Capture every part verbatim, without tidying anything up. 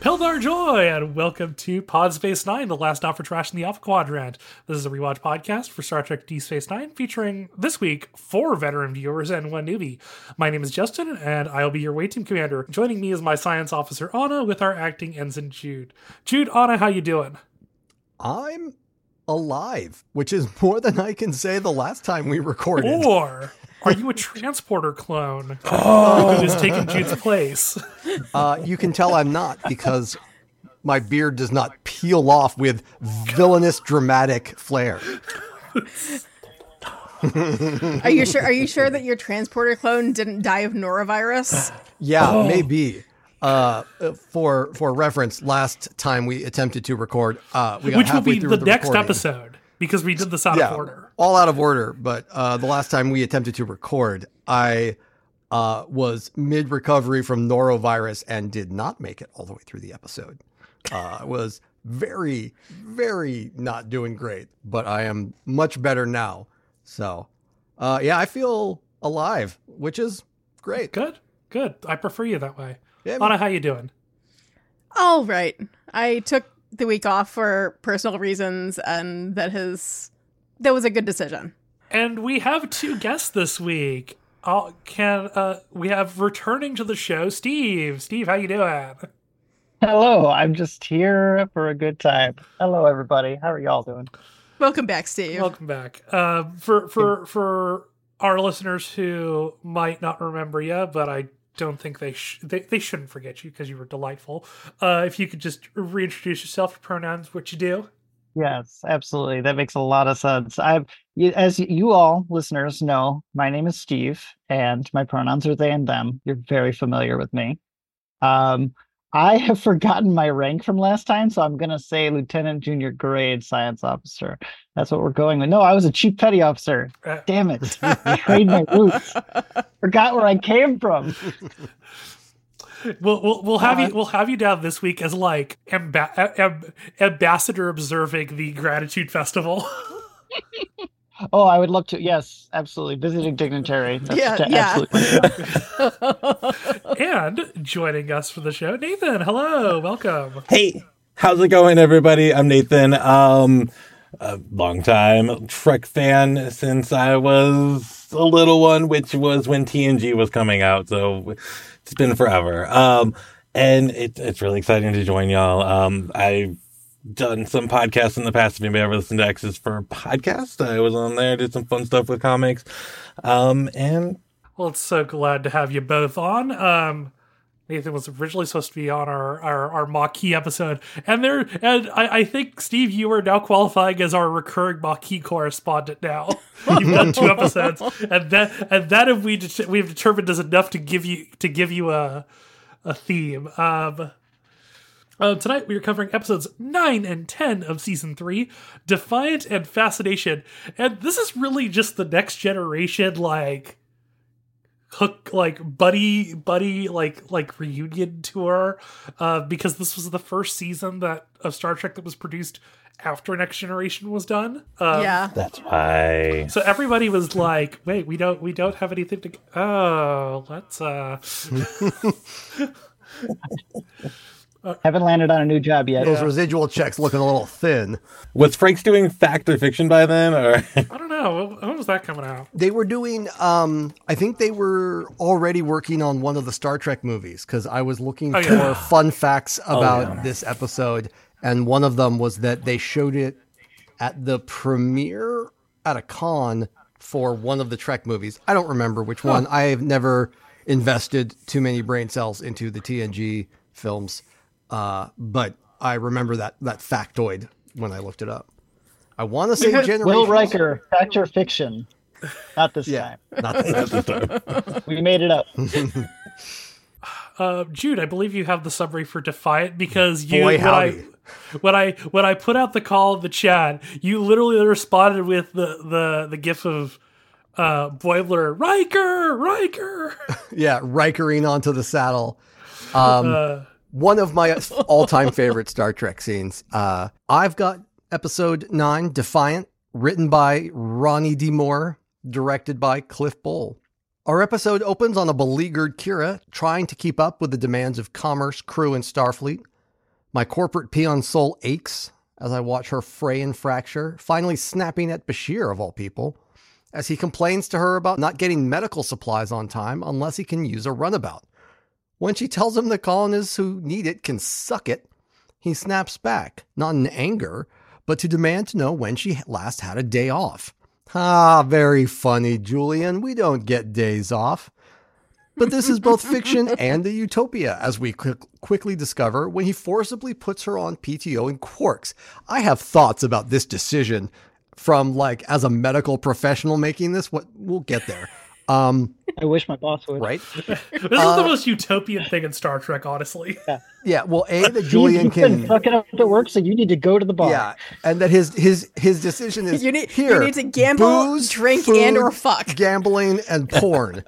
Pildar Joy, and welcome to Pod Space Nine, the last stop for trash in the Alpha Quadrant. This is a rewatch podcast for Star Trek Deep Space Nine, featuring this week four veteran viewers and one newbie. My name is Justin, and I'll be your wait team commander. Joining me is my science officer Anna with our acting ensign Jude. Jude, Anna, how you doing? I'm alive, which is more than I can say the last time we recorded. Or are you a transporter clone oh. who has taken Jude's place? Uh, you can tell I'm not, because my beard does not peel off with villainous dramatic flair. Are you sure? Are you sure that your transporter clone didn't die of norovirus? Yeah, oh. maybe. Uh, for for reference, last time we attempted to record, uh, we got which will halfway be through the, the next recording. episode, because we did this out yeah, of order. All out of order. But uh, the last time we attempted to record, I uh, was mid recovery from norovirus and did not make it all the way through the episode. Uh, I was very, very not doing great, but I am much better now. So, uh, yeah, I feel alive, which is great. Good, good. I prefer you that way. Yeah, Anna, how you doing? All right. I took the week off for personal reasons, and that has that was a good decision. And we have two guests this week. Uh, can uh, we have returning to the show, Steve? Steve, how you doing? Hello, I'm just here for a good time. Hello, everybody. How are y'all doing? Welcome back, Steve. Welcome back. Uh, for for for our listeners who might not remember you, but I don't think they sh- they, they shouldn't forget you because you were delightful. Uh, if you could just reintroduce yourself, your pronouns, what you do. Yes, absolutely. That makes a lot of sense. I've, as you all listeners know, my name is Steve, and my pronouns are they and them. You're very familiar with me. Um, I have forgotten my rank from last time, so I'm going to say Lieutenant Junior Grade Science Officer. That's what we're going with. No, I was a Chief Petty Officer. Uh, Damn it. Betrayed my roots. Forgot where I came from. We'll we'll, we'll have uh, you we'll have you down this week as like amba- amb- ambassador observing the Gratitude Festival. Oh, I would love to. Yes, absolutely. Visiting dignitary. That's yeah, yeah. Absolutely. And joining us for the show, Nathan. Hello, welcome. Hey, how's it going, everybody? I'm Nathan. Um, a longtime Trek fan since I was a little one, which was when T N G was coming out. So it's been forever. Um, and it, it's really exciting to join y'all. Um, I've done some podcasts in the past. If anybody ever listened to X's for podcast, I was on there, did some fun stuff with comics. Um, and well, it's so glad to have you both on. Um, Nathan was originally supposed to be on our, our, our Maquis episode, and there, and I, I think Steve, you are now qualifying as our recurring Maquis correspondent now. You've done two episodes, and that and that have we det- we've determined is enough to give you to give you a a theme. Um, Uh, tonight we are covering episodes nine and ten of season three, Defiant and Fascination. And this is really just the next generation, like, hook, like, buddy, buddy, like, like reunion tour. Uh, because this was the first season that of Star Trek that was produced after Next Generation was done. Um, yeah. That's why. So everybody was like, wait, we don't, we don't have anything to, oh, let's, uh... Uh, Haven't landed on a new job yet. Those yeah. residual checks looking a little thin. Was Frakes doing fact or fiction by then? Or I don't know. When was that coming out? They were doing, um, I think they were already working on one of the Star Trek movies, because I was looking oh, for yeah. fun facts about oh, yeah. this episode, and one of them was that they showed it at the premiere at a con for one of the Trek movies. I don't remember which huh. one. I have never invested too many brain cells into the T N G films. Uh, but I remember that, that factoid when I looked it up. I want to say Generations. Will Riker, fact or fiction? Not this yeah, time. Not this time. We made it up. uh, Jude, I believe you have the summary for Defiant, because you Boy, when I when I when I put out the call in the chat, you literally responded with the the the gif of uh, Boimler, Riker, Riker. Yeah, Rikering onto the saddle. Um, uh, One of my all-time favorite Star Trek scenes. Uh, I've got episode nine, Defiant, written by Ronnie D. Moore, directed by Cliff Bole. Our episode opens on a beleaguered Kira trying to keep up with the demands of commerce, crew, and Starfleet. My corporate peon soul aches as I watch her fray and fracture, finally snapping at Bashir, of all people, as he complains to her about not getting medical supplies on time unless he can use a runabout. When she tells him the colonists who need it can suck it, he snaps back, not in anger, but to demand to know when she last had a day off. Ah, very funny, Julian. We don't get days off. But this is both fiction and a utopia, as we quick, quickly discover when he forcibly puts her on P T O in Quarks. I have thoughts about this decision from, like, as a medical professional making this. What we'll get there. Um, I wish my boss would. Right? This is Uh, the most utopian thing in Star Trek, honestly. Yeah, well, A, that Julian You've been can... fucking up at work, so you need to go to the bar. Yeah, and that his his his decision is You need, here. you need to gamble, booze, drink, food, and or fuck. gambling, and porn.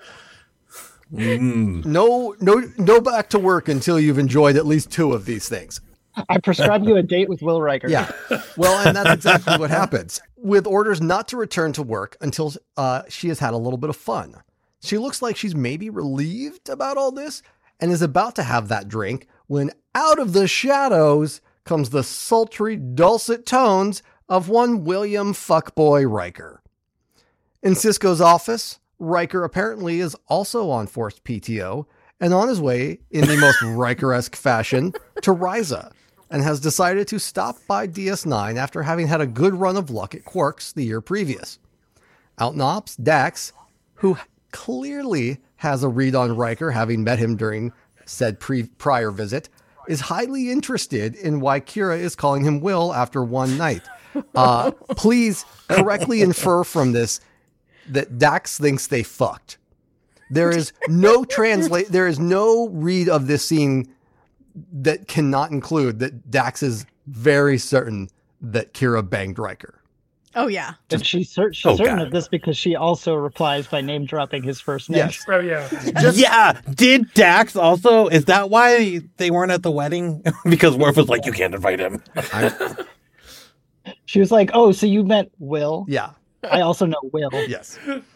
Mm. No, no, no back to work until you've enjoyed at least two of these things. I prescribe you a date with Will Riker. Yeah, well, and that's exactly what happens. With orders not to return to work until uh, she has had a little bit of fun. She looks like she's maybe relieved about all this and is about to have that drink when out of the shadows comes the sultry, dulcet tones of one William Fuckboy Riker. In Sisko's office, Riker apparently is also on forced P T O and on his way in the most Riker-esque fashion to Risa, and has decided to stop by D S nine after having had a good run of luck at Quarks the year previous. Out in Ops, Dax, who clearly has a read on Riker having met him during said pre- prior visit, is highly interested in why Kira is calling him Will after one night. Uh, please correctly infer from this that Dax thinks they fucked. There is no translate. There is no read of this scene that cannot include that Dax is very certain that Kira banged Riker. Oh, yeah. And she's, cer- she's Oh, certain God. of this because she also replies by name dropping his first name. Yes. Oh, yeah. Yeah, did Dax also? Is that why they weren't at the wedding? Because Worf was like, you can't invite him. I, She was like, "Oh, so you meant Will? yeah. I also know Will." Yes.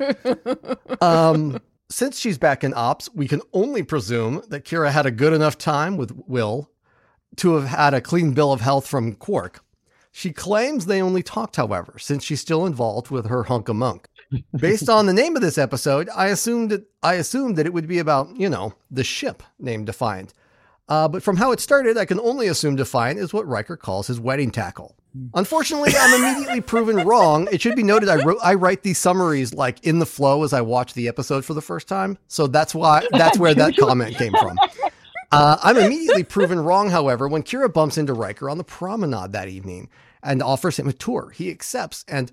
Um, since she's back in Ops, we can only presume that Kira had a good enough time with Will to have had a clean bill of health from Quark. She claims they only talked, however, since she's still involved with her hunk of monk. Based on the name of this episode, I assumed that I assumed that it would be about, you know, the ship named Defiant. Uh, but from how it started, I can only assume Defiant is what Riker calls his wedding tackle. Unfortunately, I'm immediately proven wrong. It should be noted I wrote I write these summaries like in the flow as I watch the episode for the first time, so that's why that's where that comment came from. Uh, I'm immediately proven wrong, however, when Kira bumps into Riker on the promenade that evening and offers him a tour. He accepts and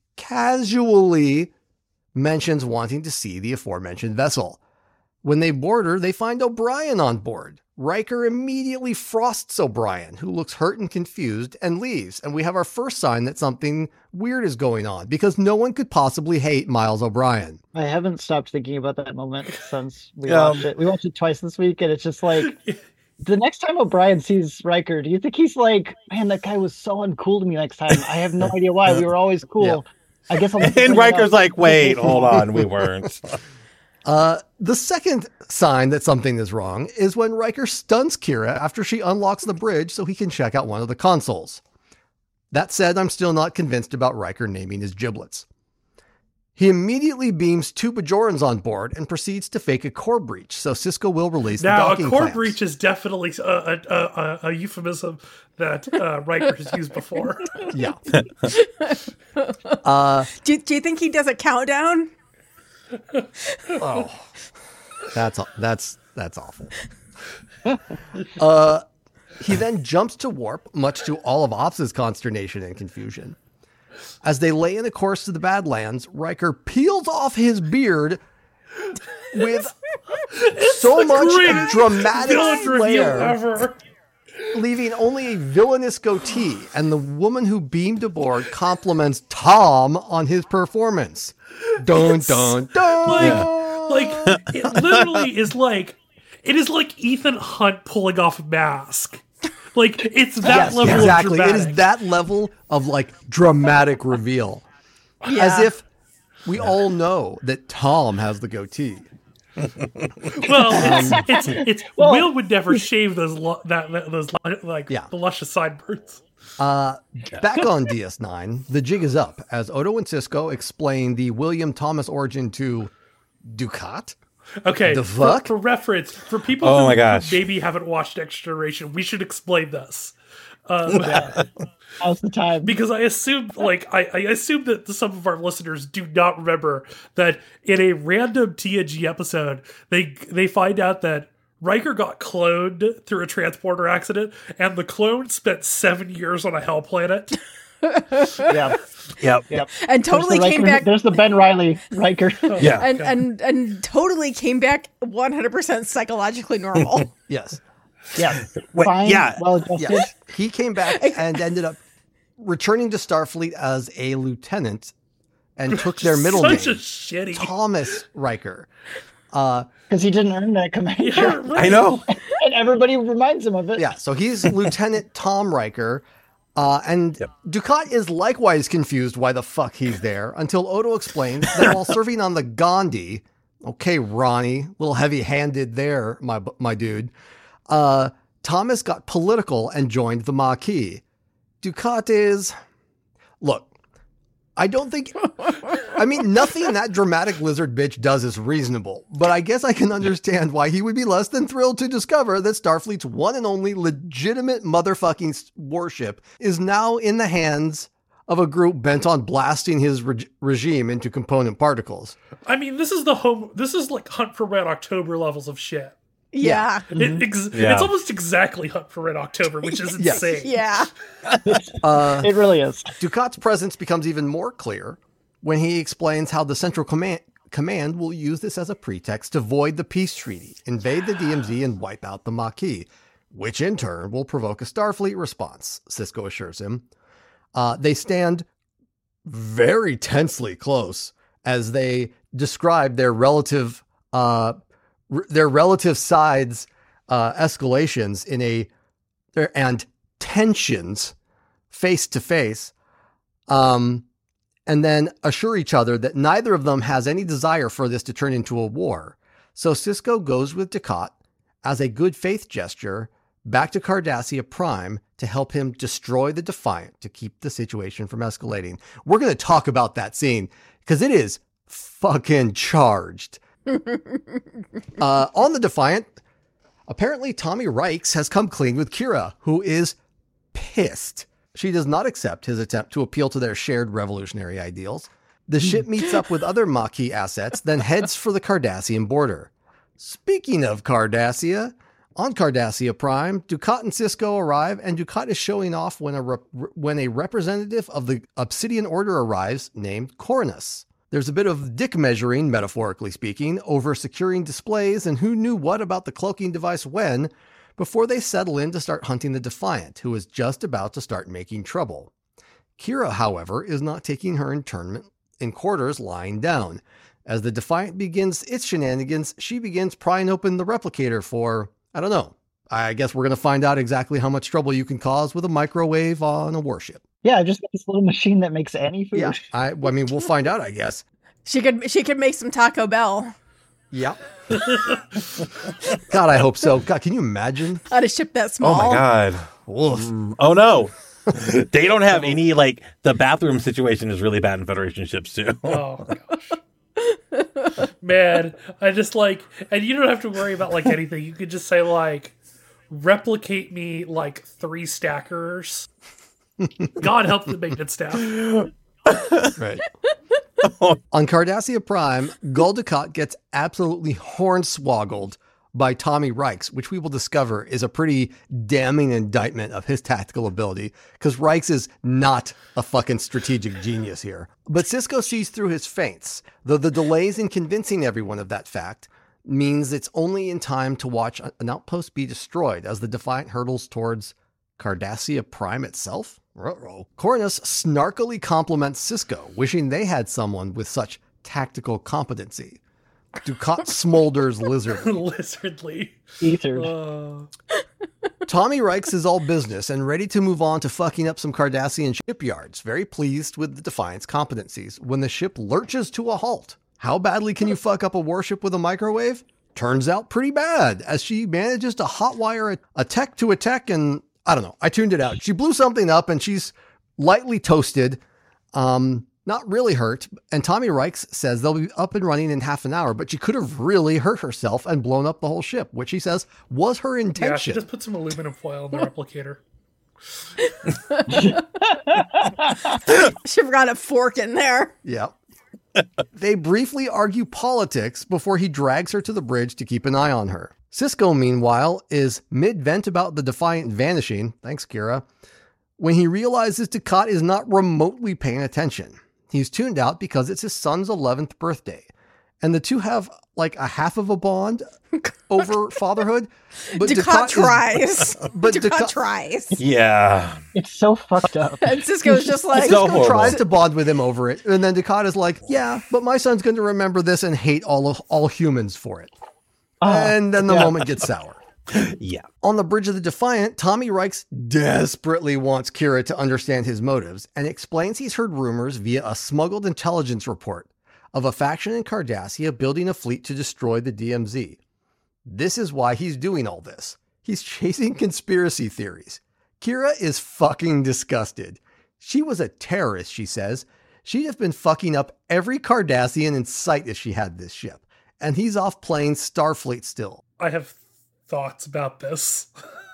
casually mentions wanting to see the aforementioned vessel. When they board her, they find O'Brien on board. Riker immediately frosts O'Brien, who looks hurt and confused, and leaves. And we have our first sign that something weird is going on, because no one could possibly hate Miles O'Brien. I haven't stopped thinking about that moment since we Um, watched it. We watched it twice this week, and it's just like, the next time O'Brien sees Riker, do you think he's like, man, that guy was so uncool to me next time. I have no idea why. We were always cool. Yeah. I guess I'll And Riker's like, wait, hold on, we weren't. Uh, the second sign that something is wrong is when Riker stuns Kira after she unlocks the bridge so he can check out one of the consoles. That said, I'm still not convinced about Riker naming his giblets. He immediately beams two Bajorans on board and proceeds to fake a core breach, so Sisko will release the Now, a docking core clamps. breach is definitely a, a, a, a euphemism that uh, Riker has used before. Yeah. uh, Do, do you think he does a countdown? oh, that's that's that's awful. Uh, he then jumps to warp, much to all of Ops' consternation and confusion. As they lay in the course to the Badlands, Riker peels off his beard with so the much greatest dramatic villain reveal flair, ever. leaving only a villainous goatee, and the woman who beamed aboard compliments Tom on his performance. Dun dun dun. Like, like it literally is like it is like Ethan Hunt pulling off a mask. Like it's that Yes, level exactly. of It dramatic. is that level of like dramatic reveal. As Yeah. if we all know that Tom has the goatee. Well, it's, it's, it's Well- Will would never shave those lu- that, that those lu- like Yeah. the luscious sideburns. Uh, back on D S nine, the jig is up as Odo and Cisco explain the William Thomas origin to Dukat. Okay, The for, fuck? for reference, for people Oh who, my gosh. who maybe haven't watched Next Generation, we should explain this. Um, Now's the time. because I assume, like, I, I assume that some of our listeners do not remember that in a random T N G episode, they they find out that Riker got cloned through a transporter accident, and the clone spent seven years on a hell planet. Yeah. Yep. Yep. And totally There's the came Riker- back There's the Ben Riley Riker. Yeah. and, and and totally came back one hundred percent psychologically normal. Yes. Yeah. Wait, Fine. yeah. Well adjusted. Yes. He came back and ended up returning to Starfleet as a lieutenant and took their middle Such name, a shitty. Thomas Riker. Uh, Because he didn't earn that command. Yeah, right. I know. And everybody reminds him of it. yeah, so he's Lieutenant Tom Riker. Uh, and Yep. Dukat is likewise confused why the fuck he's there until Odo explains that while serving on the Gandhi, okay, Ronnie, little heavy-handed there, my my dude, uh, Thomas got political and joined the Maquis. Dukat is, look, I don't think, I mean, nothing that dramatic lizard bitch does is reasonable, but I guess I can understand why he would be less than thrilled to discover that Starfleet's one and only legitimate motherfucking s- warship is now in the hands of a group bent on blasting his reg- regime into component particles. I mean, this is the home. This is like Hunt for Red October levels of shit. Yeah. It, ex- Yeah. It's almost exactly Hunt for Red October, which is Yes. insane. Yeah. Uh, It really is. Dukat's presence becomes even more clear when he explains how the Central Command Command will use this as a pretext to void the peace treaty, invade the D M Z, and wipe out the Maquis, which in turn will provoke a Starfleet response, Cisco assures him. Uh, they stand very tensely close as they describe their relative uh, r- their relative sides uh, escalations in a and tensions face to face, um, and then assure each other that neither of them has any desire for this to turn into a war. So Cisco goes with Dukat as a good faith gesture back to Cardassia Prime to help him destroy the Defiant to keep the situation from escalating. We're going to talk about that scene because it is fucking charged. uh, on the Defiant, apparently Tommy Rikes has come clean with Kira, who is pissed. She does not accept his attempt to appeal to their shared revolutionary ideals. The ship meets up with other Maquis assets, then heads for the Cardassian border. Speaking of Cardassia, on Cardassia Prime, Dukat and Cisco arrive, and Dukat is showing off when a rep- when a representative of the Obsidian Order arrives named Cornus. There's a bit of dick measuring, metaphorically speaking, over securing displays and who knew what about the cloaking device when, before they settle in to start hunting the Defiant, who is just about to start making trouble. Kira, however, is not taking her internment in quarters lying down. As the Defiant begins its shenanigans, she begins prying open the replicator for, I don't know, I guess we're going to find out exactly how much trouble you can cause with a microwave on a warship. Yeah, just this little machine that makes any food. Yeah, I, I mean, we'll find out, I guess. She could she could make some Taco Bell Yep. God, I hope so. God, can you imagine? on a ship that Oh small. my god. Woof. Mm, Oh no. They don't have any, like, the bathroom situation is really bad in Federation ships too. Oh gosh. Man, I just like, and you don't have to worry about like anything. You could just say like, replicate me like three stackers. God help the maintenance staff. Right. On Cardassia Prime, Gul Dukat gets absolutely hornswoggled by Tommy Rikes, which we will discover is a pretty damning indictment of his tactical ability, because Rikes is not a fucking strategic genius here. But Cisco sees through his feints, though the delays in convincing everyone of that fact means it's only in time to watch an outpost be destroyed as the Defiant hurtles towards Cardassia Prime itself. Uh-oh. Cornus snarkily compliments Cisco, wishing they had someone with such tactical competency. Dukat smolders lizardly. Lizardly. Ethered. Uh, Tommy Rikes is all business and ready to move on to fucking up some Cardassian shipyards, very pleased with the Defiant's competencies, when the ship lurches to a halt How badly can you fuck up a warship with a microwave? Turns out pretty bad, as she manages to hotwire a, a tech to a tech, and I don't know, I tuned it out. She blew something up and she's lightly toasted, um, not really hurt. And Tommy Reichs says they'll be up and running in half an hour, but she could have really hurt herself and blown up the whole ship, which he says was her intention. Yeah, she just put some aluminum foil in the replicator. She forgot a fork in there. Yeah. They briefly argue politics before he drags her to the bridge to keep an eye on her. Sisko, meanwhile, is mid-vent about the Defiant vanishing, thanks Kira, when he realizes Dukat is not remotely paying attention. He's tuned out because it's his son's eleventh birthday, and the two have like a half of a bond over fatherhood. But Dukat Dukat tries. Is, but Dukat Dukat tries. Yeah. It's so fucked up. And Sisko's just like, So Sisko horrible. tries to bond with him over it, and then Dukat is like, yeah, but my son's going to remember this and hate all of, all humans for it. Oh, And then the yeah. moment gets sour. Yeah. On the bridge of the Defiant, Tommy Reichs desperately wants Kira to understand his motives and explains he's heard rumors via a smuggled intelligence report of a faction in Cardassia building a fleet to destroy the D M Z. This is why he's doing all this. He's chasing conspiracy theories. Kira is fucking disgusted. She was a terrorist, she says. She'd have been fucking up every Cardassian in sight if she had this ship. And he's off playing Starfleet still. I have thoughts about this.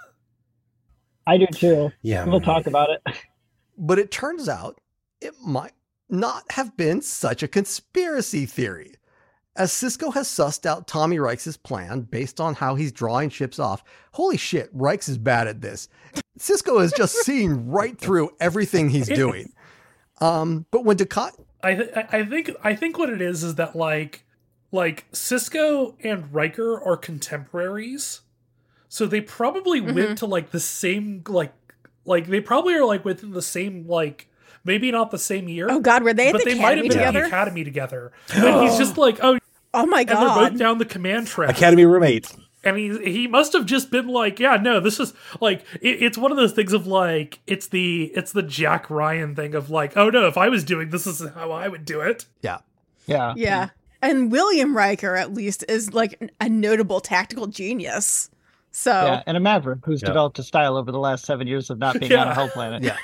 I do too. Yeah. We'll talk about it. But it turns out it might not have been such a conspiracy theory. As Sisko has sussed out Tommy Reichs' plan based on how he's drawing ships off, holy shit, Reichs is bad at this. Sisko is just seeing right through everything he's doing. Um, but when Dukat... I th- I think I think what it is is that like like Sisko and Riker are contemporaries, so they probably Mm-hmm. went to like the same like like they probably are like within the same like maybe not the same year. oh God, were they at but the they might have academy been at together? the academy together. And he's just like, oh, Oh my and they're both God. down the command track. Academy roommates. And he he must have just been like, yeah, no, this is like it, it's one of those things of like it's the it's the Jack Ryan thing of like, oh no, if I was doing this, this is how I would do it. Yeah. Yeah. Yeah. And William Riker, at least, is like a notable tactical genius. So, Yeah, and a maverick who's Yeah. developed a style over the last seven years of not being Yeah. on a hell planet. Yeah.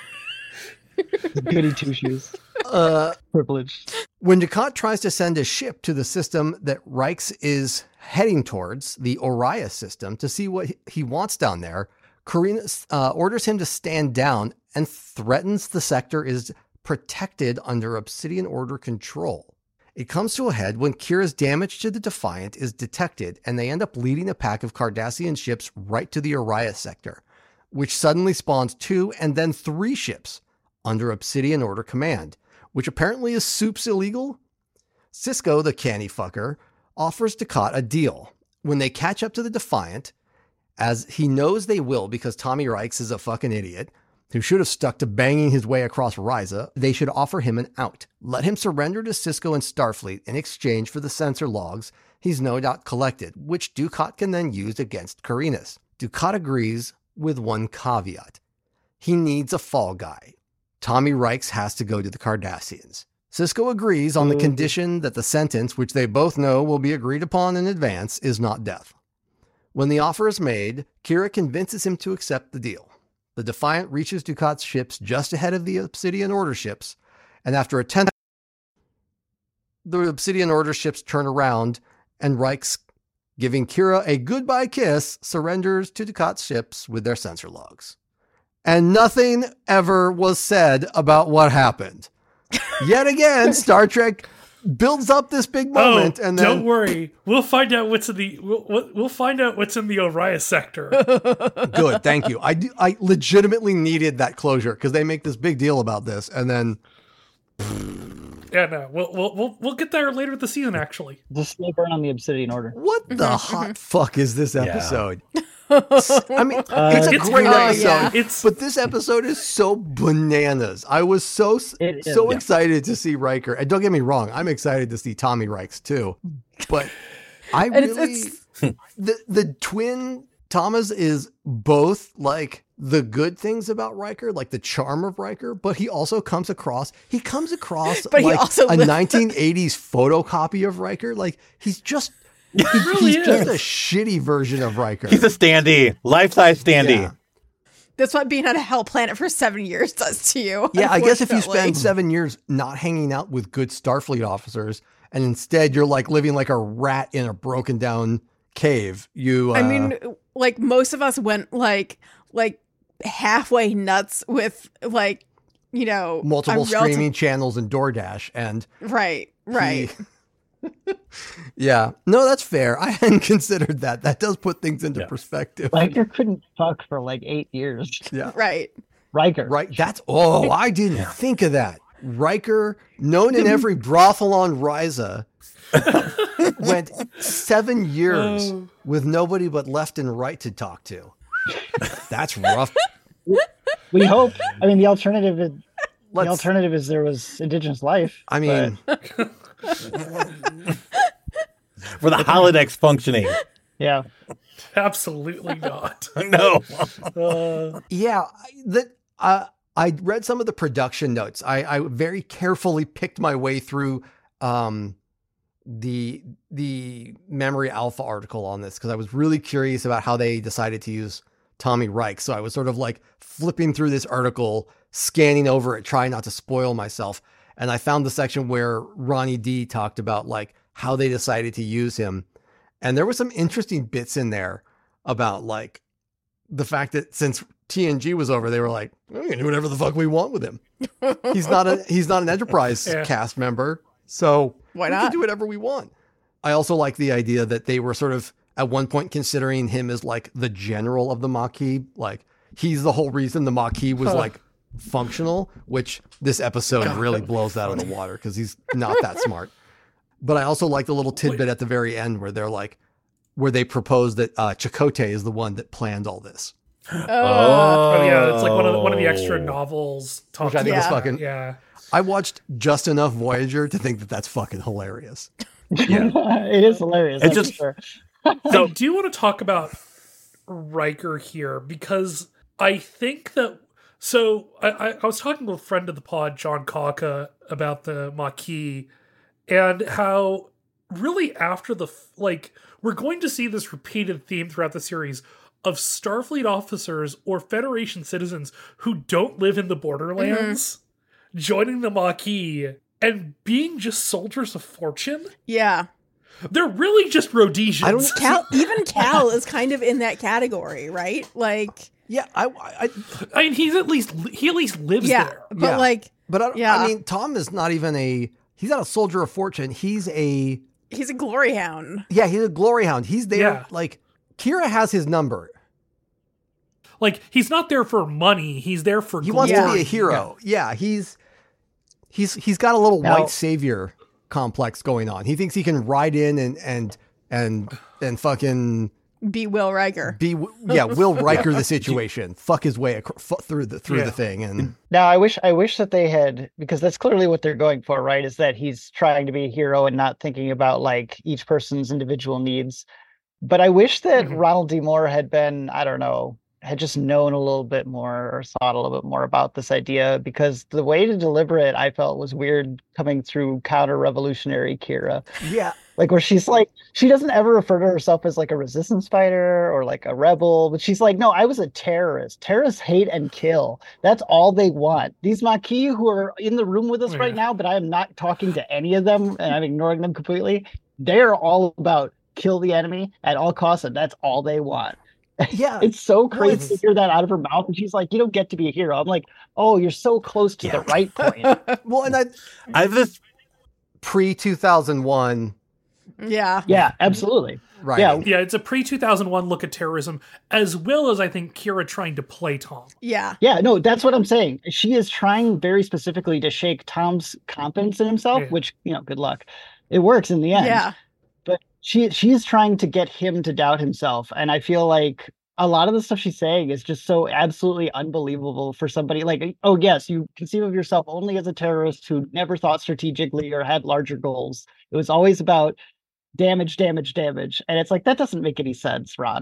Goody two shoes. Uh, Privileged. when Dukat tries to send a ship to the system that Reichs is heading towards, the Orion system, to see what he wants down there, Karina uh, orders him to stand down and threatens the sector is protected under Obsidian Order control. It comes to a head when Kira's damage to the Defiant is detected, and they end up leading a pack of Cardassian ships right to the Orion sector, which suddenly spawns two and then three ships under Obsidian Order command, which apparently is soups illegal. Sisko, the canny fucker, offers Dukat a deal. When they catch up to the Defiant, as he knows they will because Tommy Reichs is a fucking idiot, who should have stuck to banging his way across Ryza, they should offer him an out. Let him surrender to Sisko and Starfleet in exchange for the sensor logs he's no doubt collected, which Dukat can then use against Karinas. Dukat agrees with one caveat. He needs a fall guy. Tommy Reichs has to go to the Cardassians. Sisko agrees on the condition that the sentence, which they both know will be agreed upon in advance, is not death. When the offer is made, Kira convinces him to accept the deal. The Defiant reaches Dukat's ships just ahead of the Obsidian Order ships, and after a tenth, the Obsidian Order ships turn around, and Reichs, giving Kira a goodbye kiss, surrenders to Dukat's ships with their sensor logs. And nothing ever was said about what happened. Yet again, Star Trek builds up this big moment, oh, and then don't worry, we'll find out what's in the we'll, we'll we'll find out what's in the Orion sector. good, thank you. I do, I legitimately needed that closure because they make this big deal about this, and then Yeah, no, we'll we'll we'll we'll get there later this season. Actually, The slow burn on the Obsidian Order. what the hot fuck is this Yeah. episode? I mean, it's a it's great really- episode, yeah. it's but this episode is so bananas. I was so It is, so yeah. excited to see Riker, and don't get me wrong, I'm excited to see Tommy Reichs too. But I And it's- really it's- the the twin Thomas is both like the good things about Riker, like the charm of Riker, but he also comes across, he comes across But he like also a lived- nineteen eighties photocopy of Riker. Like he's just, he- really he's just is. a shitty version of Riker. He's a standee, life-size standee. Yeah. That's what being on a hell planet for seven years does to you. Yeah, I guess if you unfortunately. spend seven years not hanging out with good Starfleet officers, and instead you're like living like a rat in a broken down cave, you. Uh, I mean, like most of us went like like halfway nuts with like, you know, multiple a relative- streaming channels and DoorDash, and Right, right. he- yeah, no, that's fair. I hadn't considered that. That does put things into Yeah. perspective. Riker couldn't fuck for like eight years. Yeah, Right. Riker. right. That's oh, I didn't think of that. Riker, known in every brothel on Ryza, went seven years Oh. with nobody but left and right to talk to. That's rough. We hope. I mean, the alternative is the Let's- alternative is there was indigenous life. I mean, For the holodecks functioning. yeah. Absolutely not. No. Uh, yeah, I- that uh, I read some of the production notes. I, I very carefully picked my way through um, the the Memory Alpha article on this because I was really curious about how they decided to use Tommy Reich. So I was sort of like flipping through this article, scanning over it, trying not to spoil myself. And I found the section where Ronnie D talked about like how they decided to use him. And there were some interesting bits in there about like the fact that since T N G was over, they were like, we can do whatever the fuck we want with him. He's not a he's not an Enterprise Yeah. cast member, so Why we not? can do whatever we want. I also like the idea that they were sort of at one point considering him as like the general of the Maquis. Like he's the whole reason the Maquis was Huh. like functional, which this episode God, really that would blows be that out of the funny. water because he's not that smart. But I also like the little tidbit at the very end where they're like, where they propose that uh, Chakotay is the one that planned all this, Uh, oh yeah, it's like one of the, one of the extra novels. which I Talking think is Yeah. fucking. yeah. I watched just enough Voyager to think that that's fucking hilarious. Yeah. It is hilarious. It's that's just- for sure. I do want to talk about Riker here because I think that. So I, I, I was talking with a friend of the pod, John Kaka, about the Maquis and how really after the f- like we're going to see this repeated theme throughout the series of Starfleet officers or Federation citizens who don't live in the borderlands joining the Maquis and being just soldiers of fortune. yeah. They're really just Rhodesians. I don't- Cal, even Cal is kind of in that category, right? Like, Yeah, I, I I mean, he's at least he at least lives yeah, there. but Yeah. like, but I, don't- Yeah. I mean, Tom is not even a. He's not a soldier of fortune. He's a. he's a glory hound. Yeah, he's a glory hound. He's there. Yeah. Like Kira has his number. Like he's not there for money. He's there for. He wants to glory. be a hero. Yeah, he's he's he's got a little Now- white savior complex going on. He thinks he can ride in and and and and fucking Be Will Riker. be yeah, Will Riker the situation. Fuck his way acro- fu- through the through Yeah. the thing and Now I wish I wish that they had, because that's clearly what they're going for, right? Is that he's trying to be a hero and not thinking about like each person's individual needs. But I wish that Mhm. Ronald D. Moore had been, I don't know, had just known a little bit more or thought a little bit more about this idea, because the way to deliver it I felt was weird coming through counter-revolutionary Kira. yeah. Like where she's like, she doesn't ever refer to herself as like a resistance fighter or like a rebel, but she's like, no, I was a terrorist. Terrorists hate and kill. That's all they want. These Maquis who are in the room with us Oh, right yeah. now, but I am not talking to any of them and I'm ignoring them completely. They're all about kill the enemy at all costs, and that's all they want. Yeah. It's so crazy it's- to hear that out of her mouth. And she's like, you don't get to be a hero. I'm like, oh, you're so close to Yeah. the right point. Well, and I I have this. pre two thousand one Yeah. Yeah, absolutely. right. Yeah. Yeah, it's a pre two thousand one look at terrorism, as well as I think Kira trying to play Tom. Yeah. Yeah, no, that's what I'm saying. She is trying very specifically to shake Tom's confidence in himself, Yeah. which, you know, good luck. It works in the end. Yeah. But she she is trying to get him to doubt himself. And I feel like a lot of the stuff she's saying is just so absolutely unbelievable for somebody like, oh, yes, you conceive of yourself only as a terrorist who never thought strategically or had larger goals. It was always about damage, damage, damage. And it's like, that doesn't make any sense, Ron.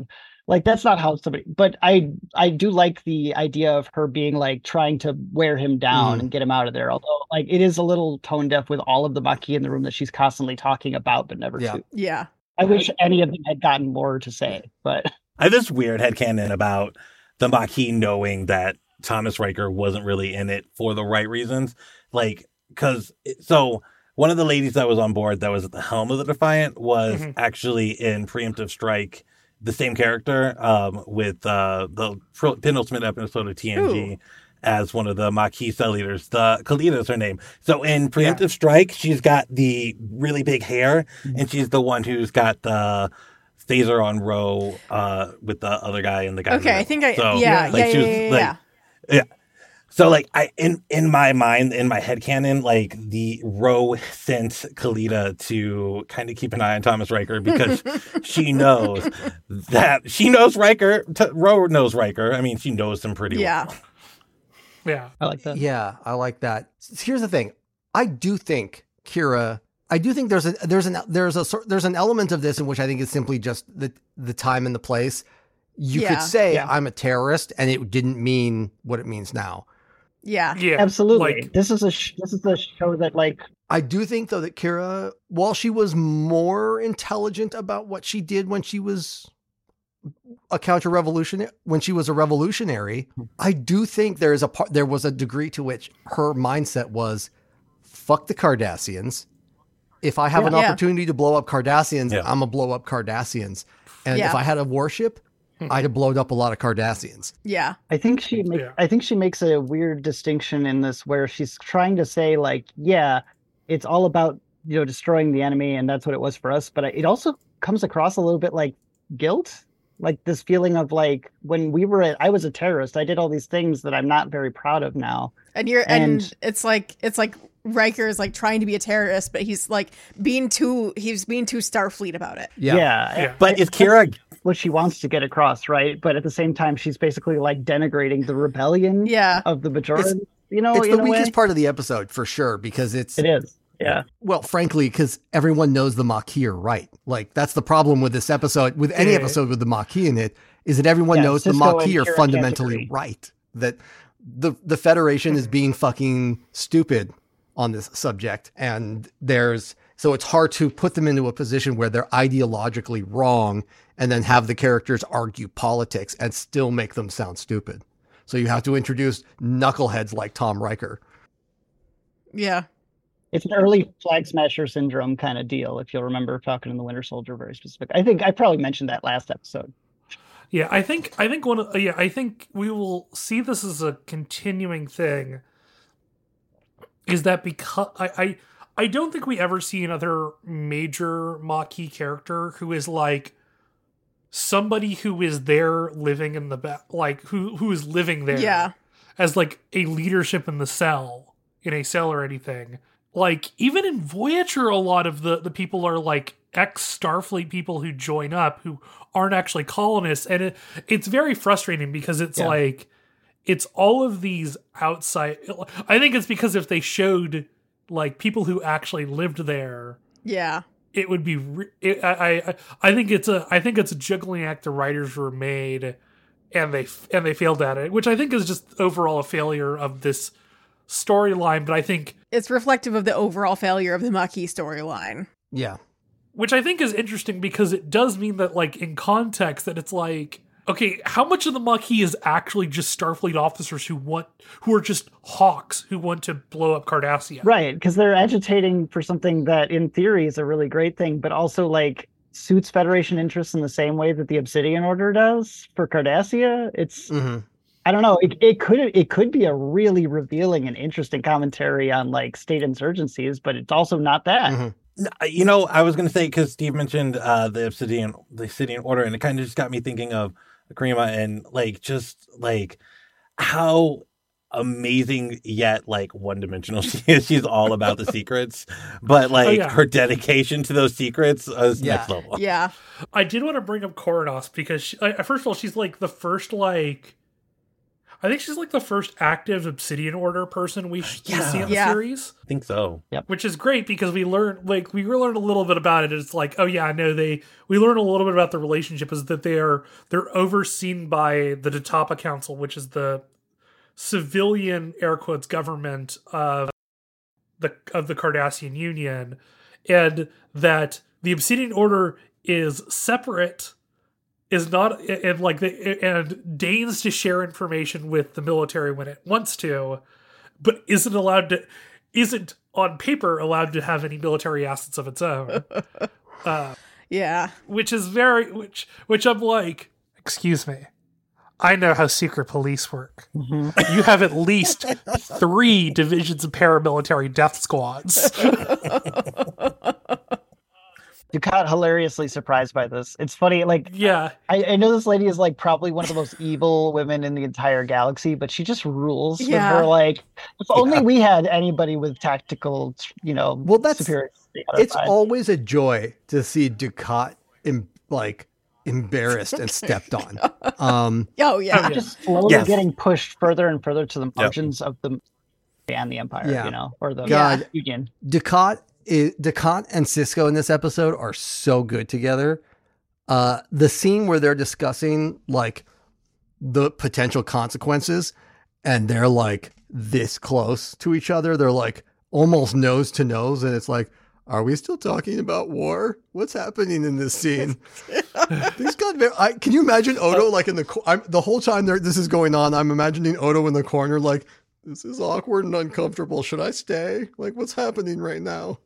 Like that's not how somebody. But I I do like the idea of her being like trying to wear him down Mm. and get him out of there. Although like it is a little tone deaf with all of the Maquis in the room that she's constantly talking about but never Yeah. to. Yeah. I wish any of them had gotten more to say, but I have this weird headcanon about the Maquis knowing that Thomas Riker wasn't really in it for the right reasons. Like, because, so one of the ladies that was on board that was at the helm of the Defiant was Mhm. actually in Preemptive Strike, the same character um, with uh, the penultimate episode of T N G. Ooh. As one of the Maquis cell leaders. The Kalita is her name. So in Preemptive Strike, she's got the really big hair, and she's the one who's got the phaser on Ro uh, with the other guy and the guy. in the Okay, I middle. think I So, yeah, like, yeah, she yeah, was, yeah, like, yeah. yeah. So like I in in my mind, in my headcanon, like the Ro sent Kalita to kind of keep an eye on Thomas Riker because she knows that she knows Riker. T- Ro knows Riker. I mean, she knows him pretty Yeah. well. Yeah. I like that. Yeah, I like that. Here's the thing. I do think Kira, I do think there's a there's an there's a sort there's an element of this in which I think is simply just the the time and the place. You Yeah. could say Yeah. I'm a terrorist and it didn't mean what it means now. Yeah. Yeah. Absolutely. Like, this is a sh- this is a show that like I do think though that Kira, while she was more intelligent about what she did when she was a counter-revolutionary, when she was a revolutionary, I do think there is a part, there was a degree to which her mindset was, fuck the Cardassians. If I have Yeah. an Yeah. opportunity to blow up Cardassians, Yeah. I'm gonna blow up Cardassians. And Yeah. if I had a warship, I'd have blown up a lot of Cardassians. Yeah. I think she make, Yeah. I think she makes a weird distinction in this where she's trying to say like, yeah, it's all about, you know, destroying the enemy and that's what it was for us, but it also comes across a little bit like guilt, like this feeling of like when we were at, I was a terrorist, I did all these things that I'm not very proud of now. And you're and, And- it's like it's like Riker is like trying to be a terrorist, but he's like being too he's being too Starfleet about it. Yeah. Yeah. Yeah. But is Kira? What she wants to get across, right? But at the same time, she's basically like denigrating the rebellion Yeah. of the Bajoran. It's- You know, It's in the a way. weakest part of the episode for sure, because it's, It is. Yeah. well, frankly, because everyone knows the Maquis are right. Like, that's the problem with this episode, with any Yeah. episode with the Maquis in it, is that everyone Yeah, knows the Sisko Maquis and are Kira can't fundamentally agree. right. That the the Federation is being fucking stupid on this subject. And there's, so it's hard to put them into a position where they're ideologically wrong and then have the characters argue politics and still make them sound stupid. So you have to introduce knuckleheads like Tom Riker. Yeah. It's an early Flag Smasher syndrome kind of deal, if you'll remember Falcon and the Winter Soldier very specific. I think I probably mentioned that last episode. Yeah, I think I think one of, yeah, I think we will see this as a continuing thing. Is that because I I, I don't think we ever see another major Maquis character who is like somebody who is there living in the back, like who who is living there Yeah. as like a leadership in the cell, in a cell or anything. Like even in Voyager, a lot of the the people are like ex Starfleet people who join up who aren't actually colonists, and it, it's very frustrating because it's Yeah. like it's all of these outside. I think it's because if they showed like people who actually lived there, Yeah. it would be. Re- it, I, I I think it's a I think it's a juggling act the writers were made, and they and they failed at it, which I think is just overall a failure of this storyline. But I think It's reflective of the overall failure of the Maquis storyline. Yeah. which I think is interesting because it does mean that, like, in context, that it's like, okay, how much of the Maquis is actually just Starfleet officers who want, who are just hawks who want to blow up Cardassia? Right, because they're agitating for something that in theory is a really great thing, but also like suits Federation interests in the same way that the Obsidian Order does for Cardassia. It's Mm-hmm. I don't know. It, it could it could be a really revealing and interesting commentary on like state insurgencies, but it's also not that. Mm-hmm. You know, I was going to say, because Steve mentioned uh, the Obsidian, the Obsidian Order, and it kind of just got me thinking of Karima and like just like how amazing yet like one-dimensional she is. She's all about the secrets, but like Oh, yeah. her dedication to those secrets is Yeah. next level. Yeah. I did want to bring up Coronos because, she, uh, first of all, she's like the first, like, I think she's like the first active Obsidian Order person we, sh- we Yeah. see in the Yeah. series, I think so. which is great because we learn like we learned a little bit about it. It's like, oh yeah, no, they we learn a little bit about the relationship is that they are they're overseen by the Datapa Council, which is the civilian air quotes government of the of the Cardassian Union, and that the Obsidian Order is separate, is not, and like the, and deigns to share information with the military when it wants to, but isn't allowed to, isn't on paper allowed to have any military assets of its own. Uh, Yeah. which is very, which, which I'm like, excuse me, I know how secret police work. You have at least three divisions of paramilitary death squads. Ducat hilariously surprised by this. It's funny, like Yeah. I, I know this lady is like probably one of the most evil women in the entire galaxy, but she just rules Yeah. with her like if only we had anybody with tactical, you know, Well, that's- superiority on our It's side. always a joy to see Ducat em- like embarrassed and stepped on. Um, Oh yeah. Oh, yeah. just slowly Yes. getting pushed further and further to the margins of the and the empire, Yeah. you know, or the God. union. Ducat, is, Ducat and Cisco in this episode are so good together. Uh, the scene where they're discussing like the potential consequences, and they're like this close to each other. They're like almost nose to nose, and it's like, are we still talking about war? What's happening in this scene? These got very. I, can you imagine Odo like in the co- I'm, the whole time there this is going on? I'm imagining Odo in the corner, like this is awkward and uncomfortable. Should I stay? Like, what's happening right now?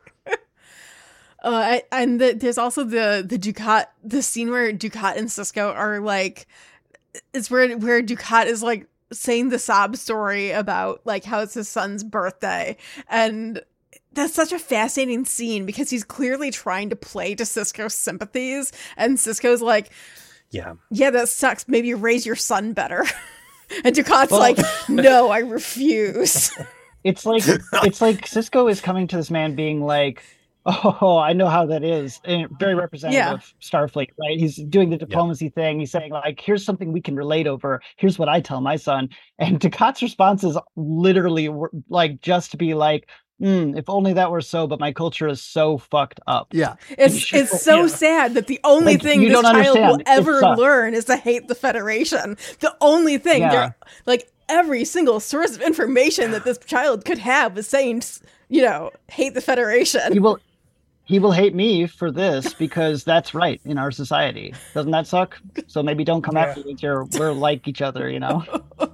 Uh, I- and the, there's also the the Ducat, the scene where Ducat and Cisco are like, it's where where Ducat is like saying the sob story about like how it's his son's birthday, and that's such a fascinating scene because he's clearly trying to play to Cisco's sympathies, and Cisco's like, Yeah. yeah, that sucks. Maybe raise your son better. And Ducat's Well- like, no, I refuse. It's like it's like Cisco is coming to this man being like, "Oh, I know how that is." And very representative Yeah. of Starfleet, right? He's doing the diplomacy thing. He's saying like, "Here's something we can relate over. Here's what I tell my son." And Ducat's response is literally wor- like just to be like, mm, "If only that were so, but my culture is so fucked up." Yeah, It's it's so Yeah. sad that the only Like, thing you this don't child will understand. It ever sucks. learn is to hate the Federation. The only thing, Yeah. they're- like every single source of information that this child could have was saying, you know, hate the He Federation. will he will hate me for this because that's right in our society. Doesn't that suck? So maybe don't come Yeah. after me. You're we're like each other, you know.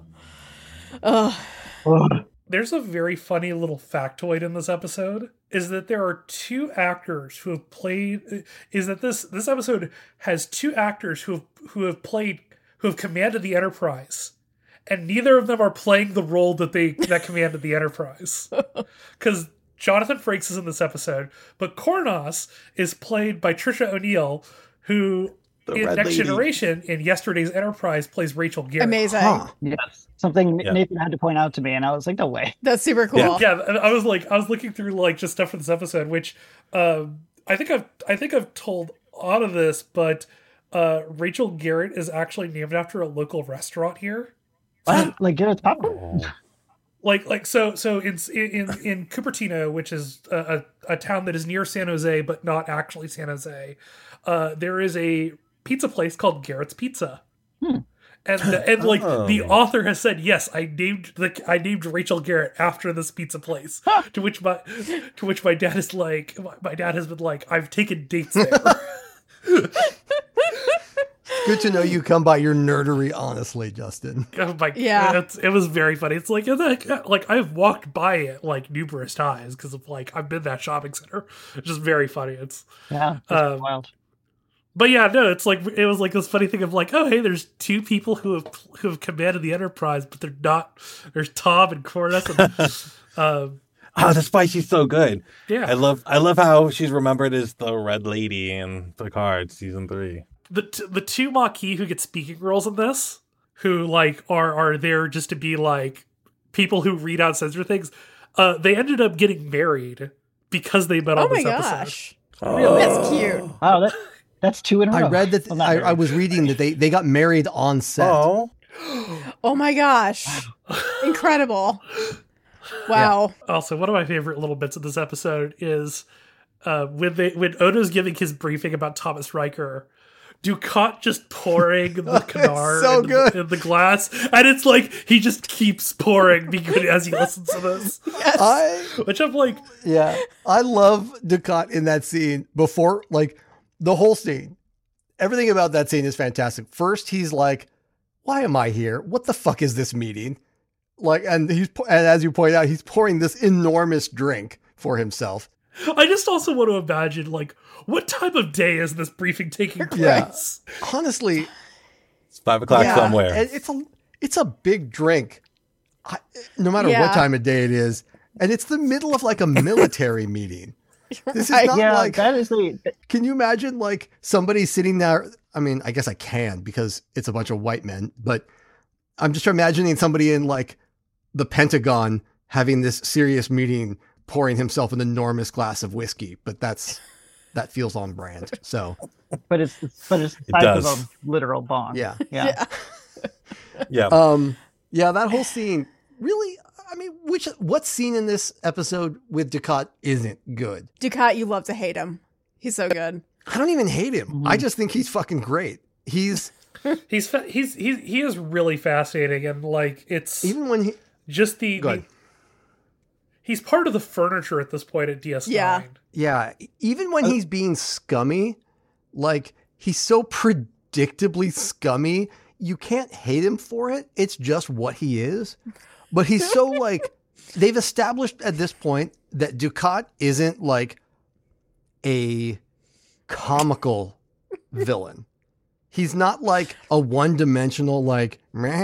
Ugh. There's a very funny little factoid in this episode is that there are two actors who have played is that this this episode has two actors who have who have played who have commanded the Enterprise, and neither of them are playing the role that they that commanded the Enterprise. Cuz Jonathan Frakes is in this episode, but Kornos is played by Trisha O'Neill, who The in Red Next Lady. Generation in Yesterday's Enterprise plays Rachel Garrett. Amazing. huh. Yes. Something Yeah. Nathan had to point out to me, and I was like, no way. That's super cool. Yeah, and I was like, I was looking through like just stuff for this episode, which um, I think I've, I think I've told all of this, but uh, Rachel Garrett is actually named after a local restaurant here. What? Like Garrett's popcorn? Oh. Like, like so, so in in in Cupertino, which is a, a, a town that is near San Jose, but not actually San Jose, uh, there is a pizza place called Garrett's Pizza. Hmm. And, the, and like Oh. the author has said, yes, I named the I named Rachel Garrett after this pizza place. to which my to which my dad is like, my, my dad has been like, I've taken dates there. Good to know you come by your nerdery honestly, Justin. Oh my, Yeah. it's, it was very funny. It's like, it's like, like I've walked by it like numerous times because of like I've been that shopping center. It's just very funny. It's Yeah, that's Um, wild. But yeah, no, it's like it was like this funny thing of like, oh hey, there's two people who have who have commanded the Enterprise, but they're not. There's Tom and Cornus. And, um, Oh, that's why she's so good. yeah, I love I love how she's remembered as the Red Lady in Picard season three. the t- the two Maquis who get speaking roles in this, who like are are there just to be like people who read out censor things. Uh, they ended up getting married because they met Oh on my this episode. gosh. Oh. That's cute. Wow, that that's two in a row. I read that Well, not I, married. I was reading that they, they got married on set. Oh, Oh my gosh. Incredible. Wow. Also, one of my favorite little bits of this episode is uh, when they when Odo's giving his briefing about Thomas Riker, Dukat just pouring the canard so in, the, good. in the glass, and it's like he just keeps pouring because as he listens to this. I Which I'm like, yeah, I love Dukat in that scene before, like the whole scene. Everything about that scene is fantastic. First, he's like, "Why am I here? What the fuck is this meeting?" Like, and he's and as you point out, he's pouring this enormous drink for himself. I just also want to imagine, like, what time of day is this briefing taking Yeah. place? Honestly, It's five o'clock yeah, somewhere. and it's a it's a big drink, I, no matter Yeah. what time of day it is, and it's the middle of like a military meeting. This is Right. not Yeah, like. that is the Can you imagine like somebody sitting there? I mean, I guess I can because it's a bunch of white men, but I'm just imagining somebody in like the Pentagon having this serious meeting, pouring himself an enormous glass of whiskey. But that's that feels on brand. So but it's but it's the It size does. of a literal bong. yeah, Yeah. Yeah. um, yeah, that whole scene really. I mean, which what scene in this episode with Dukat isn't good? Dukat, you love to hate him. He's so good. I don't even hate him. I just think he's fucking great. He's He's fa- he's he's he is really fascinating, and like it's even when he. just the, Go the ahead. he's part of the furniture at this point at D S nine. Yeah. Yeah, even when he's being scummy, like he's so predictably scummy, you can't hate him for it. It's just what he is. But he's so like they've established at this point that Dukat isn't like a comical villain. He's not like a one-dimensional like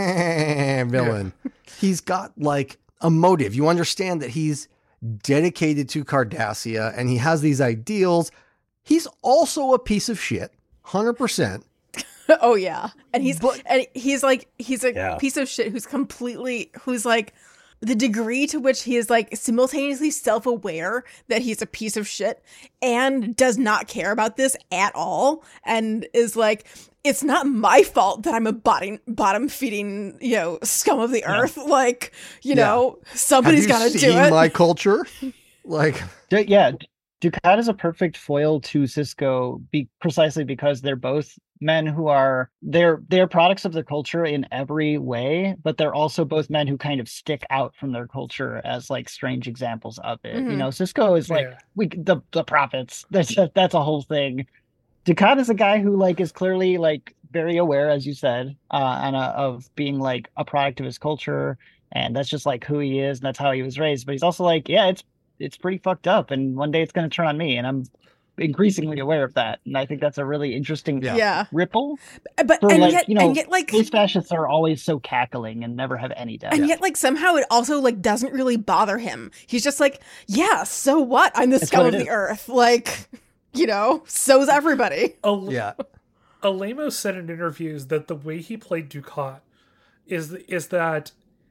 meh villain. He's got like a motive. You understand that he's dedicated to Cardassia and he has these ideals. He's also a piece of shit, one hundred percent. Oh yeah. And he's But- and he's like he's a Yeah. piece of shit who's completely who's like the degree to which he is like simultaneously self-aware that he's a piece of shit and does not care about this at all and is like it's not my fault that I'm a bottom bottom feeding, you know, scum of the earth. Like, you Yeah. know, Have somebody's you got to do seen it. my culture? Like, D- yeah, Dukat is a perfect foil to Cisco, be- precisely because they're both men who are they're they're products of their culture in every way, but they're also both men who kind of stick out from their culture as like strange examples of it. You Mhm. know, Cisco is like Yeah. we the the prophets. That's a, that's a whole thing. Dukat is a guy who like is clearly like very aware, as you said, uh, and uh, of being like a product of his culture, and that's just like who he is, and that's how he was raised. But he's also like, yeah, it's it's pretty fucked up, and one day it's going to turn on me, and I'm increasingly aware of that. And I think that's a really interesting Yeah. Yeah. ripple. But For, and like, yet you know, and yet like These fascists are always so cackling and never have any doubt. And yet, like, somehow it also, like, doesn't really bother him. He's just like, yeah, so what? I'm the It's scum what of it the is. earth. Like, you know, so's everybody. Al- yeah. Alemo said in interviews that the way he played Dukat is is that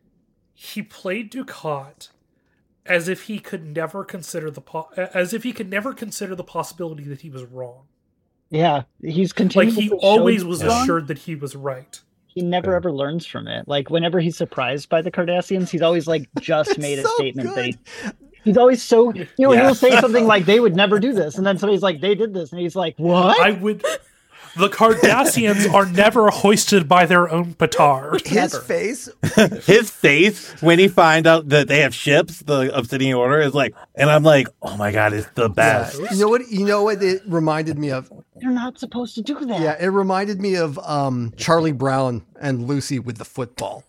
he played Dukat as if he could never consider the po- as if he could never consider the possibility that he was wrong. Yeah, he's Like continuously he showed always was he's wrong. assured that he was right. He never Yeah. ever learns from it. Like whenever he's surprised by the Cardassians, he's always like just made a so statement that he, good. he's always so you know Yeah. he'll say something like they would never do this, and then somebody's like they did this, and he's like what? I would. The Cardassians are never hoisted by their own petard. His Never. face. His face when he find out that they have ships, the Obsidian Order, is like, and I'm like, oh my god, it's the Yeah. best. You know what? You know what it reminded me of? You're not supposed to do that. Yeah, it reminded me of um, Charlie Brown and Lucy with the football.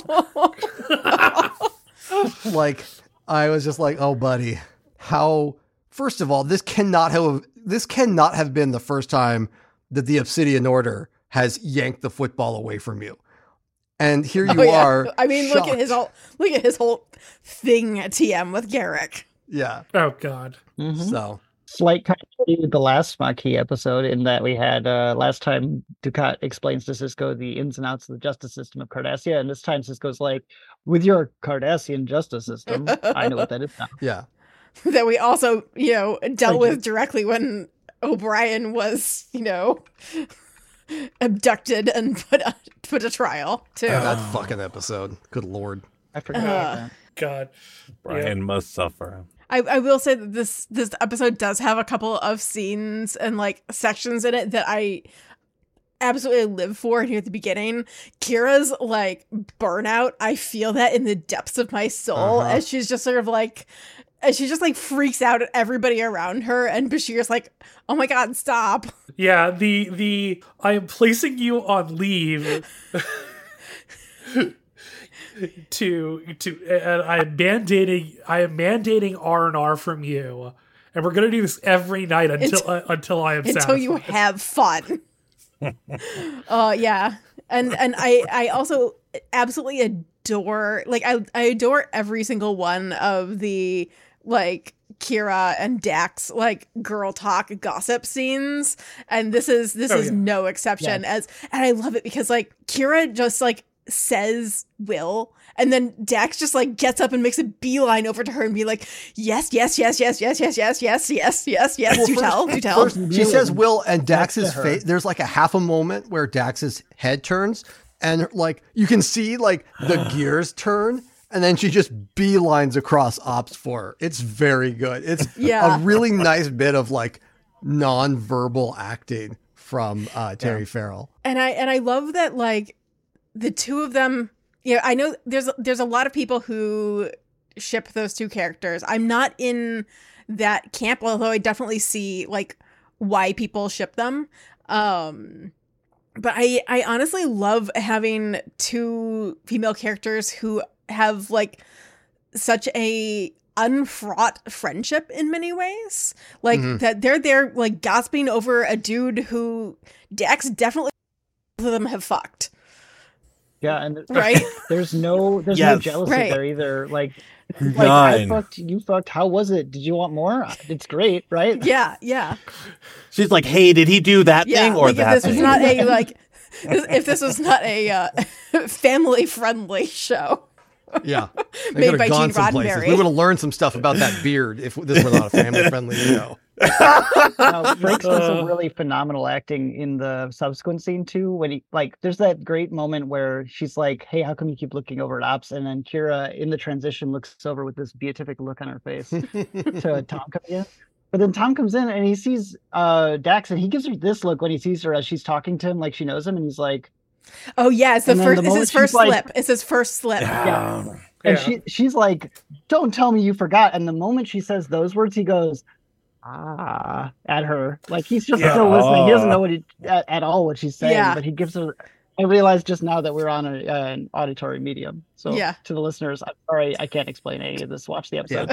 Like, I was just like, oh, buddy, how? First of all, this cannot have this cannot have been the first time that the Obsidian Order has yanked the football away from you. And here you Oh, yeah. are. I mean, look at his shocked. whole look at his whole thing at T M with Garrick. Yeah. Oh God. Mhm. So Slight continuity with the last Maquis episode in that we had uh, last time Dukat explains to Cisco the ins and outs of the justice system of Cardassia, and this time Cisco's like, with your Cardassian justice system, I know what that is now. yeah. That we also, you know, dealt Thank you. with directly when O'Brien was, you know, abducted and put put to trial too. That fucking episode. Good lord. I forgot Uh, about that. God. Brian Yeah. must suffer. I, I will say that this this episode does have a couple of scenes and like sections in it that I absolutely live for here at the beginning. Kira's like burnout, I feel that in the depths of my soul Uh-huh. as she's just sort of like as she just like freaks out at everybody around her, and Bashir's like, oh my god, stop. Yeah, the the I am placing you on leave to to and I am mandating I am mandating R and R from you, and we're gonna do this every night until Until- uh, until I am Until satisfied. you have fun. uh yeah. And and I I also absolutely adore like I I adore every single one of the like Kira and Dax like girl talk gossip scenes, and this is this Oh, is yeah. no exception. As and I love it because like Kira just like says Will, and then Dax just like gets up and makes a beeline over to her and be like, yes, yes, yes, yes, yes, yes, yes, yes, yes, yes, yes. Well, Do first- tell, do tell. First, she says Will, and Dax's Next to her. face. There's like a half a moment where Dax's head turns, and like you can see like the gears turn, and then she just beelines across Ops for her. It's very good. It's Yeah. a really nice bit of like non-verbal acting from uh, Terry Farrell. And I and I love that like the two of them, you know, I know there's there's a lot of people who ship those two characters. I'm not in that camp, although I definitely see like why people ship them. Um but I I honestly love having two female characters who have like such a unfraught friendship in many ways. Like Mhm. that they're there like gossiping over a dude who Dax definitely both of them have fucked. Yeah, and Right? there's no there's no Yes. jealousy Right. there either. Like, like I None. fucked, you fucked. How was it? Did you want more? It's great, right? Yeah, yeah. She's like, hey, did he do that Yeah. thing or Like if that this was thing? not a like if this was not a uh, family friendly show. Yeah, they Made could by have gone Gene some places. Roddenberry. We would have learned some stuff about that beard if this were not a family-friendly show. Now, Frank does some really phenomenal acting in the subsequent scene too. When he like, there's that great moment where she's like, "Hey, how come you keep looking over at Ops?" And then Kira, in the transition, looks over with this beatific look on her face to Tom coming in. But then Tom comes in and he sees uh, Dax, and he gives her this look when he sees her as she's talking to him, like she knows him, and he's like, Oh yeah, it's the And then first the it's moment his she's first like- slip. It's his first slip. Yeah. Um, and Yeah. she she's like, "Don't tell me you forgot." And the moment she says those words, he goes, "Ah," at her, like he's just Yeah. still listening. He doesn't know what he, at, at all what she's saying, Yeah. but he gives her. I realized just now that we're on a, uh, an auditory medium. So Yeah. to the listeners, I'm sorry I can't explain any of this. Watch the episode.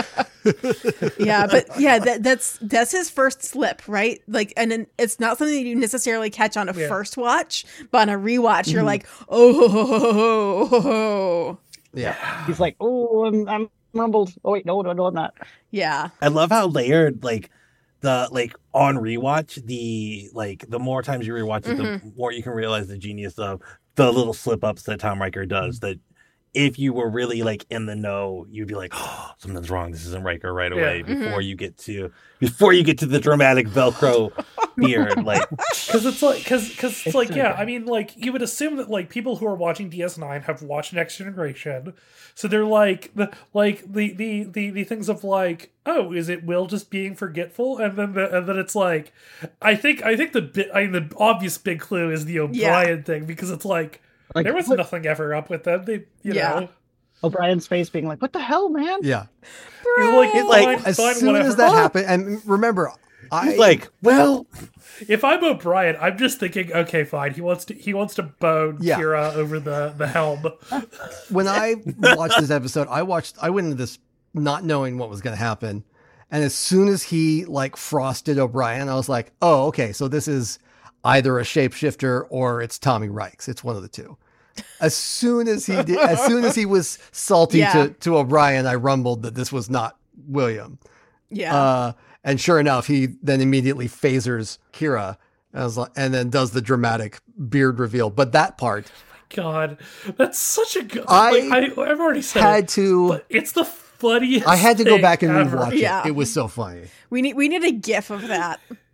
Yeah, but yeah, that, that's that's his first slip, right? Like, and then it's not something that you necessarily catch on a Yeah. first watch, but on a rewatch, you're like, oh, ho, ho, ho, ho, ho, ho. Yeah, He's like, "Oh, I'm, I'm rumbled. Oh wait, no, no, no, I'm not." Yeah, I love how layered, like, the, like, on rewatch, the, like, the more times you rewatch it, the more you can realize the genius of the little slip-ups that Tom Riker does, that if you were really, like, in the know, you'd be like, oh, something's wrong, this isn't Riker right away, Yeah. before you get to, before you get to the dramatic Velcro beard, like, Because it's like, because because it's, It's like, so yeah. good. I mean, like you would assume that like people who are watching D S nine have watched Next Generation, so they're like the like the the the the things of like, oh, is it Will just being forgetful? And then the and then it's like, I think I think the bit I mean the obvious big clue is the O'Brien thing, because it's like, Like, there was what- nothing ever up with them. They you Yeah. know. O'Brien's face being like, "What the hell, man?" yeah. He's like, It, fine, like as fine, soon whatever. as that happened, and remember, I he's like, well, If I'm O'Brien, I'm just thinking, okay, fine. He wants to he wants to bone Yeah. Kira over the the helm. when I watched this episode, I watched, I went into this not knowing what was going to happen. And as soon as he like frosted O'Brien, I was like, oh, okay. So this is either a shapeshifter or it's Tommy Reichs. It's one of the two. As soon as he did, as soon as he was salty Yeah. to, to O'Brien, I rumbled that this was not William. yeah, Uh, and sure enough, he then immediately phasers Kira as, and then does the dramatic beard reveal. But that part God, that's such a good. I like, I I've already said had it, to, but it's the funniest. I had to go thing back and ever. rewatch Yeah. it. It was so funny. we need we need a gif of that.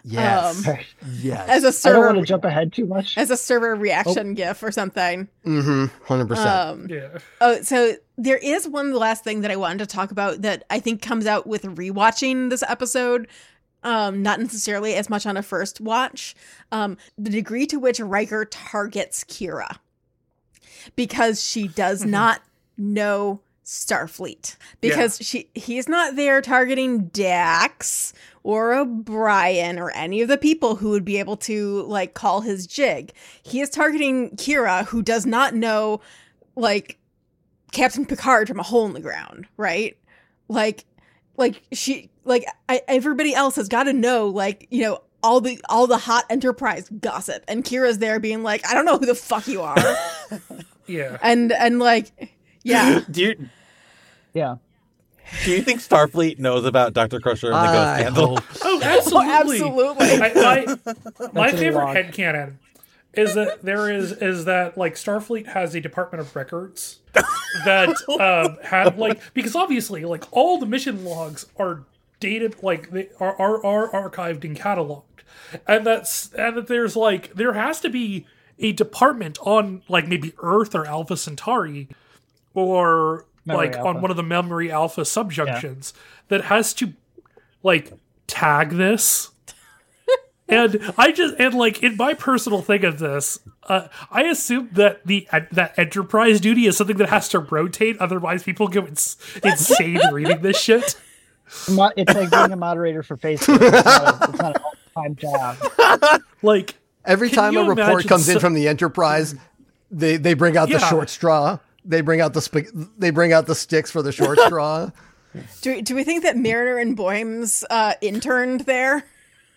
Yes. Um, yes. as a I don't server want to jump ahead too much. as a server reaction gif or something. mm-hmm. one hundred percent. Um, Yeah. oh, so there is one last thing that I wanted to talk about that I think comes out with rewatching this episode. Um, not necessarily as much on a first watch. Um, the degree to which Riker targets Kira, because she does not know Starfleet, because yeah. she he's not there targeting Dax or O'Brien or any of the people who would be able to like call his jig. He is targeting Kira, who does not know like Captain Picard from a hole in the ground, right? Like, like she, like I, everybody else has got to know, like, you know, all the all the hot Enterprise gossip, and Kira's there being like, I don't know who the fuck you are. Yeah, and and like. Yeah. Do you Yeah. do you think Starfleet knows about Doctor Crusher and the Ghost I Scandal? hope Oh, absolutely. Oh, absolutely. I, my my That's a favorite lot. headcanon is that there is is that like Starfleet has a Department of Records that um, had like, because obviously like all the mission logs are dated, like they are are, are archived and cataloged, and that's and that there's like there has to be a department on like maybe Earth or Alpha Centauri or Memory like Alpha. on one of the Memory Alpha subjunctions that has to like tag this. And I just and like in my personal thing of this, uh, I assume that the uh, that Enterprise duty is something that has to rotate, otherwise people go ins- insane reading this shit. Mo- It's like being a moderator for Facebook. It's not, a, it's not an all-time job. Like Every Can time you a report imagine comes in so- from the Enterprise, they they bring out the Yeah. short straw. They bring out the sp- they bring out the sticks for the short straw. Do do we think that Mariner and Boymes uh, interned there?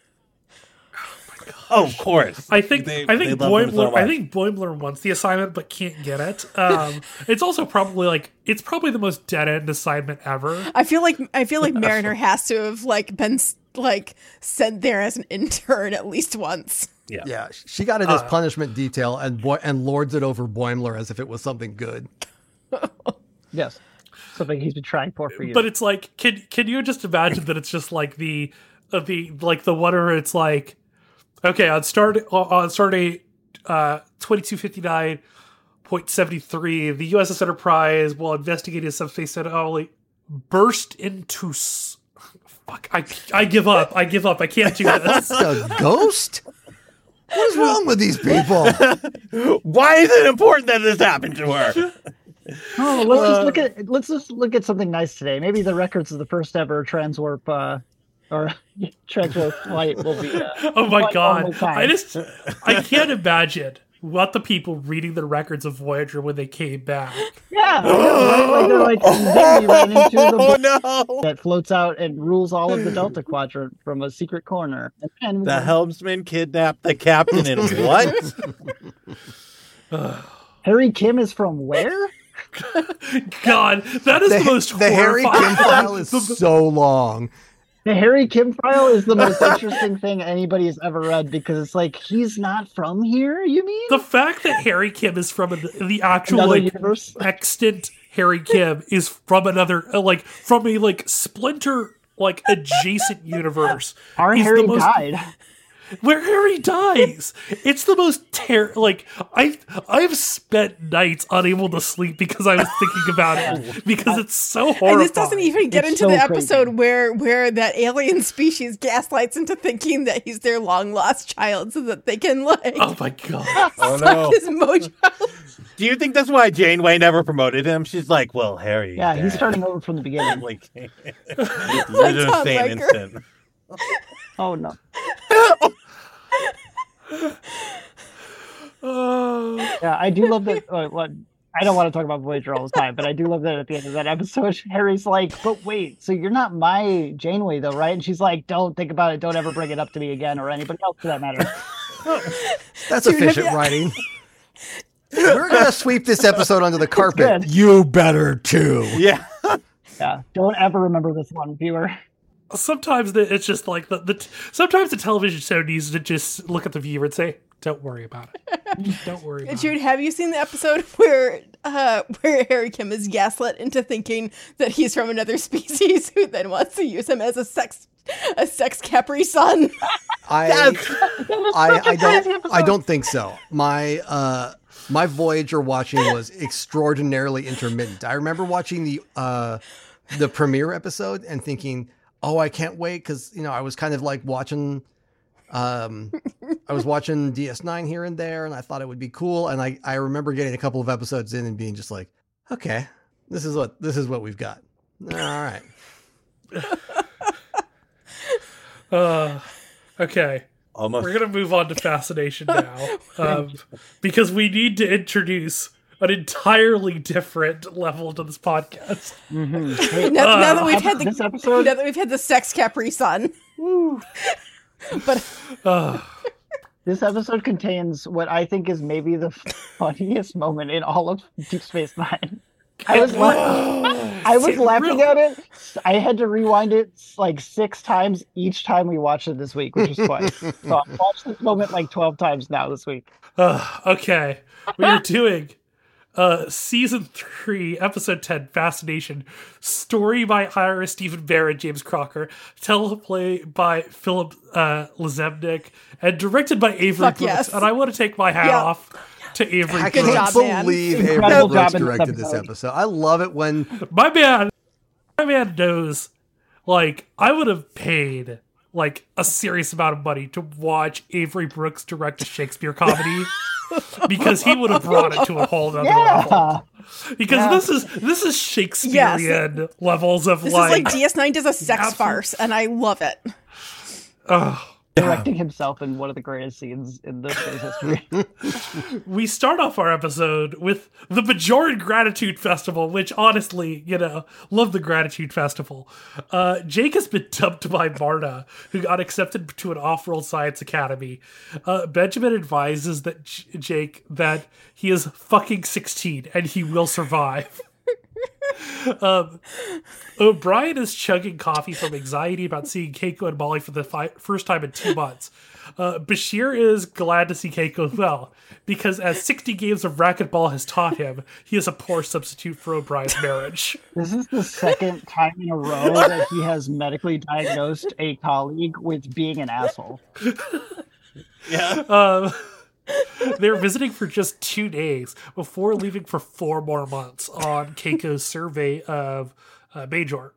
Oh, of course. I think They- I they think love them so Boimler I much. think Boimler wants the assignment but can't get it. Um, it's also probably like it's probably the most dead end assignment ever. I feel like I feel like Mariner has to have like been s- like sent there as an intern at least once. Yeah. Yeah, she got it as punishment detail and boy and lords it over Boimler as if it was something good. Yes. Something he's been trying for for years. But it's like, can can you just imagine that it's just like the uh, the like the one where it's like, okay, on start on start date uh, twenty-two fifty-nine point seven three, the U S S Enterprise, while investigating a subspace anomaly, burst into. S- Fuck! I I give up. I give up. I can't do this. A ghost? What is wrong with these people? Why is it important that this happened to her? Oh, let's just look at let's just look at something nice today. Maybe the records of the first ever transwarp uh, or transwarp flight will be. Uh, Oh my one god! more time. I just I can't imagine what the people reading the records of Voyager when they came back. Yeah, I know, right? Like they're like Ziggy ran into the Oh book no! that floats out and rules all of the Delta Quadrant from a secret corner. And, and The helmsman kidnapped the captain and what? Harry Kim is from where? God, that is the, The, most the Harry horrifying. Kim file is so long. The Harry Kim file is the most interesting thing anybody has ever read because it's like he's not from here. You mean The fact that Harry Kim is from the, the actual another like universe? extant Harry Kim is from another uh, like from a like splinter like adjacent universe. Our is the Harry most- died. Where Harry dies. It's the most ter like I I've spent nights unable to sleep because I was thinking about it because it's so horrifying. And this doesn't even get It's into the so episode crazy. where where that alien species gaslights into thinking that he's their long lost child so that they can like Oh my god. Oh suck no! his mojo. Do you think that's why Janeway never promoted him? She's like, well, Harry. Yeah, he's Dad. starting over from the beginning. Like, you're Like just Tom saying Riker. instant. Oh no. Oh. Yeah, I do love that. Uh, what I don't want to talk about Voyager all the time, but I do love that at the end of that episode, Harry's like, "But wait, so you're not my Janeway, though, right?" And she's like, "Don't think about it. Don't ever bring it up to me again, or anybody else for that matter." That's Dude, have efficient you- writing. We're gonna sweep this episode under the carpet. good. You better too. Yeah. Yeah, don't ever remember this one, viewer. Sometimes the, it's just like the, the t- sometimes the television show needs to just look at the viewer and say, "Don't worry about it. Don't worry about Jude, it." have you seen the episode where uh where Harry Kim is gaslit into thinking that he's from another species who then wants to use him as a sex a sex Capri Sun. I, Yes. I, I crazy don't, episode. I don't think so. My, uh, my Voyager watching was extraordinarily intermittent. I remember watching the, uh, the premiere episode and thinking, oh, I can't wait. Cause you know, I was kind of like watching, um, I was watching D S nine here and there and I thought it would be cool. And I, I remember getting a couple of episodes in and being just like, okay, this is what, this is what we've got. All right. Uh, okay. Almost. We're going to move on to Fascination now. Um, because we need to introduce an entirely different level to this podcast. Mhm. now, Uh, now that we've had the this episode, now that we've had the sex Capri Sun. But Uh, this episode contains what I think is maybe the funniest moment in all of Deep Space Nine. I was la- I was It laughing really- at it. I had to rewind it like six times each time we watched it this week, which was twice. So I've watched this moment like twelve times now this week. uh, okay. We are doing uh, season three, episode ten, Fascination. Story by Ira Stephen Bear and James Crocker. Teleplay by Philip uh, Lezemnik. And directed by Avery Fuck Brooks. yes. And I want to take my hat Yeah. off to Avery I Good Brooks. can't job, man. believe Avery Incredible Brooks job in this directed this episode. episode. I love it when My man, my man knows, like, I would have paid, like, a serious amount of money to watch Avery Brooks direct a Shakespeare comedy. Because he would have brought it to a whole other Yeah. level. Because Yeah. this is this is Shakespearean levels of this like, is like D S nine does a sex Absolute- farce, and I love it. ugh. Directing himself in one of the greatest scenes in the show's history. We start off our episode with the Bajoran Gratitude Festival, which honestly, you know, love the Gratitude Festival. Uh, Jake has been dumped by Marta, who got accepted to an off-world science academy. Uh, Benjamin advises that J- Jake that he is fucking sixteen and he will survive. um, O'Brien is chugging coffee from anxiety about seeing Keiko and Molly for the fi- first time in two months. Uh, Bashir is glad to see Keiko well, because as sixty games of racquetball has taught him, he is a poor substitute for O'Brien's marriage. This is the second time in a row that he has medically diagnosed a colleague with being an asshole. Yeah. Um, they're visiting for just two days before leaving for four more months on Keiko's survey of uh, Bajor.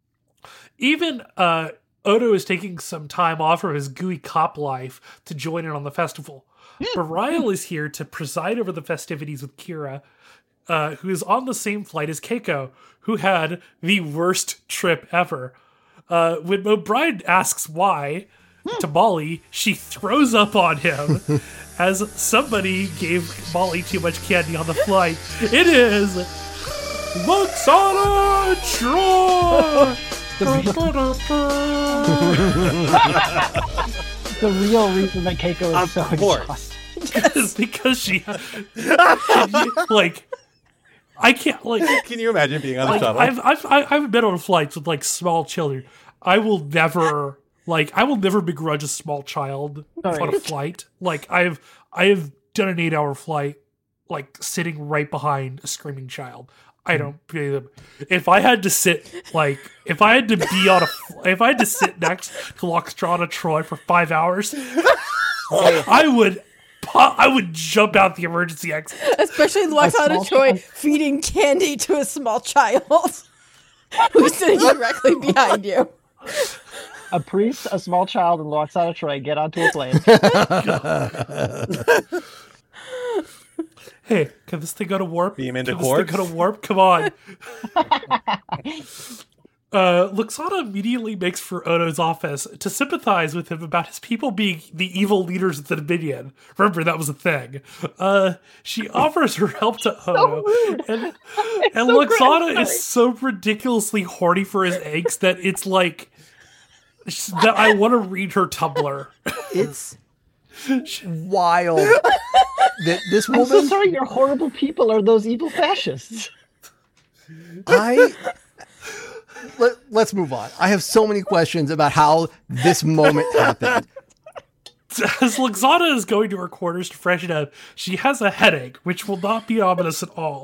Even uh, Odo is taking some time off from his gooey cop life to join in on the festival. Bareil is here to preside over the festivities with Kira, uh, who is on the same flight as Keiko, who had the worst trip ever. Uh, when O'Brien asks why to Molly, she throws up on him as somebody gave Molly too much candy on the flight. It is Luxana Troy! The real reason that Keiko is Of so course. exhausted. It's because she, like, I can't, like, Can you imagine being on the like shuttle? I've, I've, I've I've been on flights with, like, small children. I will never, like, I will never begrudge a small child Sorry. on a flight. Like, I've, I have done an eight hour flight, like, sitting right behind a screaming child. I don't pay them. If I had to sit, like, if I had to be on a, fl- if I had to sit next to Loxtrana Troy for five hours, I would, pu- I would jump out the emergency exit. Especially Luxana small Troy child. feeding candy to a small child who's sitting directly behind you. A priest, a small child, and Loxana Troy get onto a plane. Hey, can this thing go to warp? Beam into can this thing quartz? go to warp? Come on. uh, Luxana immediately makes for Odo's office to sympathize with him about his people being the evil leaders of the Dominion. Remember, that was a thing. Uh, she offers her help to Odo. and and so Luxana gratifying. is so ridiculously horny for his eggs that it's like, that I want to read her Tumblr. it's wild that this I'm so woman, sorry, your horrible people are those evil fascists. I, let, let's move on. I have so many questions about how this moment happened. As Luxana is going to her quarters to freshen up, she has a headache, which will not be ominous at all.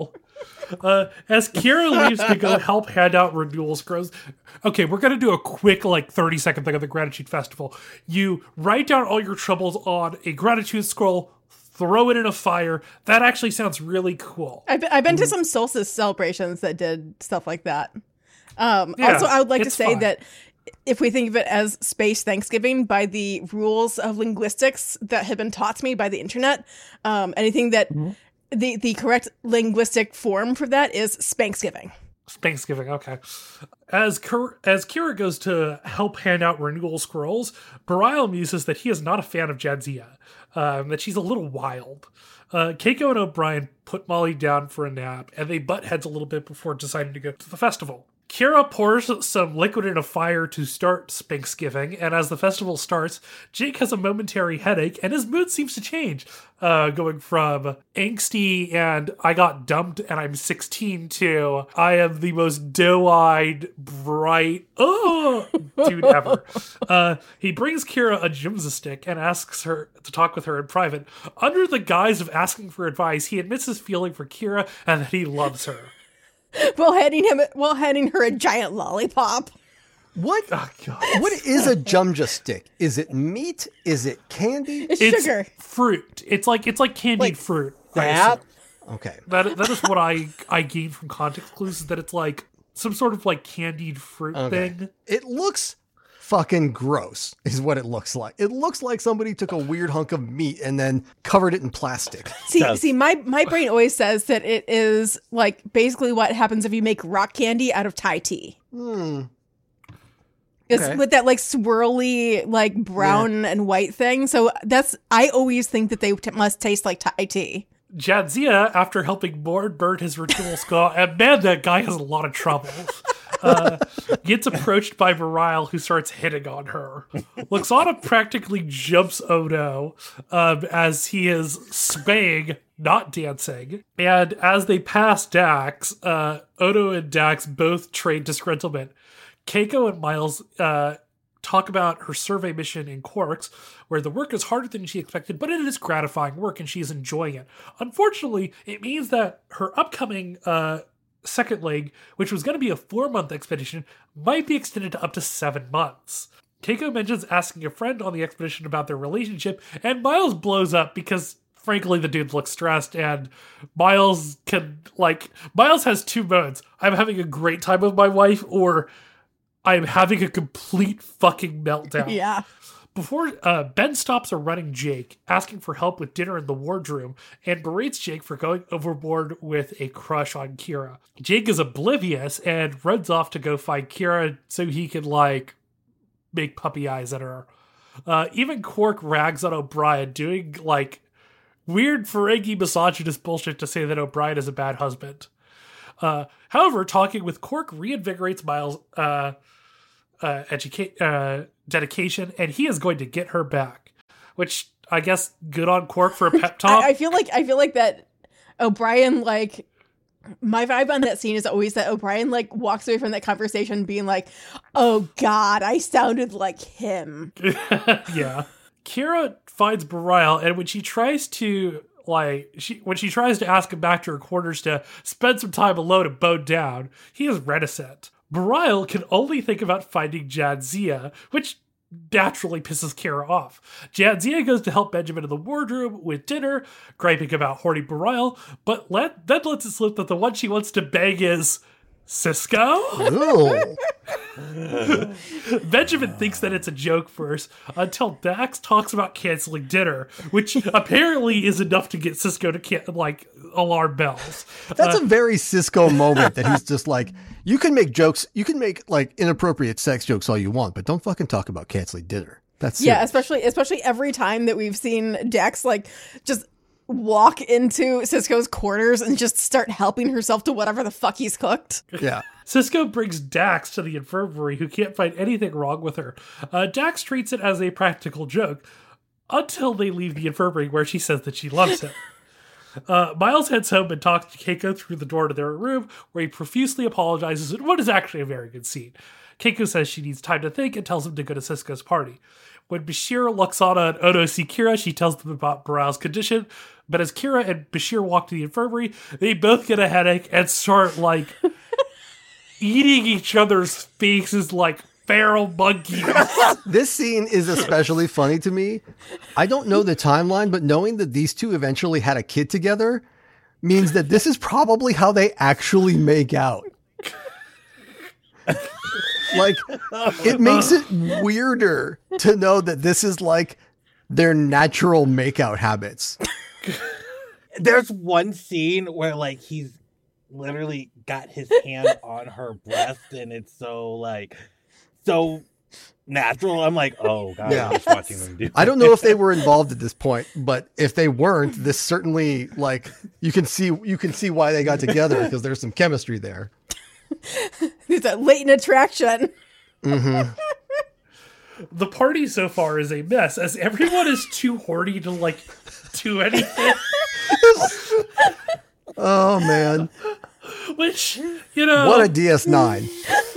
Uh, as Kira leaves to go help hand out renewal scrolls. Okay, we're going to do a quick, like, thirty second thing on the Gratitude Festival. You write down all your troubles on a gratitude scroll, throw it in a fire. That actually sounds really cool. I've been, I've been to some solstice celebrations that did stuff like that. Um, Yeah, also, I would like to it's say fine. that if we think of it as space Thanksgiving by the rules of linguistics that have been taught to me by the internet, um, anything that the, the correct linguistic form for that is Spanksgiving. Thanksgiving, okay. As Kir- as Kira goes to help hand out renewal scrolls, Bareil muses that he is not a fan of Jadzia, um, that she's a little wild. Uh, Keiko and O'Brien put Molly down for a nap, and they butt heads a little bit before deciding to go to the festival. Kira pours some liquid in a fire to start Spanksgiving, and as the festival starts, Jake has a momentary headache, and his mood seems to change, uh, going from angsty and I got dumped and I'm sixteen to I am the most doe-eyed, bright, oh, dude ever. Uh, he brings Kira a Jimza stick and asks her to talk with her in private. Under the guise of asking for advice, he admits his feeling for Kira and that he loves her. While handing him, while handing her a giant lollipop. What? Oh, God. What is a Jumja stick? Is it meat? Is it candy? It's, It's sugar. fruit. It's like it's like candied Like fruit. I That assume. Okay. That that is what I I gained from context clues, is that it's like some sort of like candied fruit Okay. thing. It looks fucking gross, is what it looks like. It looks like somebody took a weird hunk of meat and then covered it in plastic. See, does. see, my, my brain always says that it is like basically what happens if you make rock candy out of Thai tea. Hmm. It's Okay. with that like swirly, like brown and white thing. So that's, I always think that they t- must taste like Thai tea. Jadzia, after helping Mord burn his ritual skull, and man, that guy has a lot of trouble, uh, gets approached by Bareil, who starts hitting on her. Luxana practically jumps Odo um, as he is swaying, not dancing. And as they pass Dax, uh, Odo and Dax both trade disgruntlement. Keiko and Miles uh, talk about her survey mission in Quarks, where the work is harder than she expected, but it is gratifying work and she is enjoying it. Unfortunately, it means that her upcoming uh, second leg, which was going to be a four-month expedition, might be extended to up to seven months. Keiko mentions asking a friend on the expedition about their relationship, and Miles blows up because, frankly, the dude looks stressed, and Miles can, like, Miles has two modes. I'm having a great time with my wife, or I'm having a complete fucking meltdown. Yeah. Before uh, Ben stops a running Jake, asking for help with dinner in the wardroom, and berates Jake for going overboard with a crush on Kira. Jake is oblivious and runs off to go find Kira so he can, like, make puppy eyes at her. Uh, even Quark rags on O'Brien, doing, like, weird Ferengi misogynist bullshit to say that O'Brien is a bad husband. Uh, however, talking with Quark reinvigorates Miles' uh, uh, educa- uh, dedication, and he is going to get her back. Which, I guess, good on Quark for a pep talk. I, I feel like I feel like that O'Brien, like, my vibe on that scene is always that O'Brien like walks away from that conversation being like, oh God, I sounded like him. Yeah. Kira finds Bareil, and when she tries to like she when she tries to ask him back to her quarters to spend some time alone and bow down, he is reticent. Bareil can only think about finding Jadzia, which naturally pisses Kira off. Jadzia goes to help Benjamin in the wardroom with dinner, griping about horny Bareil, but let, then lets it slip that the one she wants to bang is Cisco? Ooh. Benjamin thinks that it's a joke first, until Dax talks about canceling dinner, which apparently is enough to get Cisco to can- like alarm bells. That's a very Cisco moment that he's just like, you can make jokes, you can make like inappropriate sex jokes all you want, but don't fucking talk about canceling dinner. That's Yeah, serious. especially especially every time that we've seen Dax like just walk into Cisco's quarters and just start helping herself to whatever the fuck he's cooked. Yeah. Cisco brings Dax to the infirmary, who can't find anything wrong with her. Uh, Dax treats it as a practical joke until they leave the infirmary, where she says that she loves him. Uh, Miles heads home and talks to Keiko through the door to their room, where he profusely apologizes in what is actually a very good scene. Keiko says she needs time to think and tells him to go to Cisco's party. When Bashir, Luxana, and Odo see Kira, she tells them about Baral's condition. But as Kira and Bashir walk to the infirmary, they both get a headache and start, like, eating each other's faces like feral monkeys. This scene is especially funny to me. I don't know the timeline, but knowing that these two eventually had a kid together means that this is probably how they actually make out. Like, it makes it weirder to know that this is like their natural makeout habits. There's one scene where like he's literally got his hand on her breast and it's so like so natural. I'm like, oh god, Yeah. I'm just watching them do I don't know if they were involved at this point, but if they weren't, this certainly, like, you can see you can see why they got together because there's some chemistry there. There's that latent attraction. Mm-hmm. The party so far is a mess, as everyone is too horny to, like, do anything. Oh man, Which, you know... what a D S nine!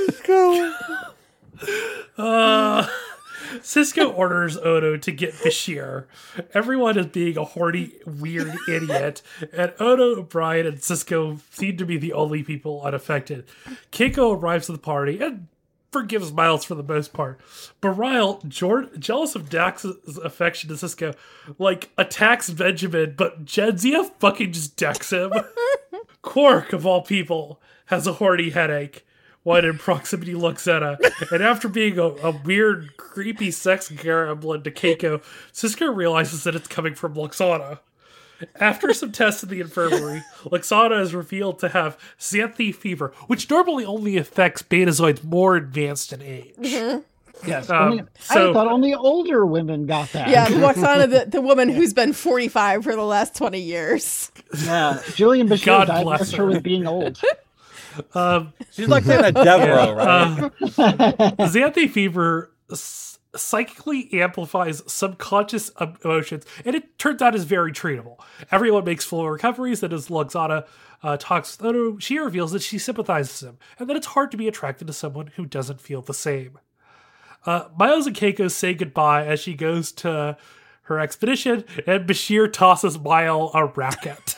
Uh, Cisco orders Odo to get Bashir. Everyone is being a horny, weird idiot, and Odo, Brian, and Cisco seem to be the only people unaffected. Keiko arrives at the party and forgives Miles for the most part. But Ryle, Jord- jealous of Dax's affection to Cisco, like, attacks Benjamin, but Jedzia fucking just decks him. Quark, of all people, has a horny headache. One in proximity Luxana, and after being a, a weird, creepy sex gremlin to Keiko, Cisco realizes that it's coming from Luxana. After some tests in the infirmary, Luxana is revealed to have xanthe fever, which normally only affects Betazoids more advanced in age. Mm-hmm. Yes. Um, only, so- I thought only older women got that. Yeah, Luxana, the, the woman who's been forty-five for the last twenty years. Yeah. Julian Bashir God bless diagnosed her. her with being old. Um, She's like that Devereaux, right? uh, xanthe fever s- psychically amplifies subconscious emotions, and it turns out is very treatable. Everyone makes full recoveries, that as Luxana uh, talks with Odo, she reveals that she sympathizes with him, and that it's hard to be attracted to someone who doesn't feel the same. Uh, Miles and Keiko say goodbye as she goes to her expedition, and Bashir tosses Miles a racket.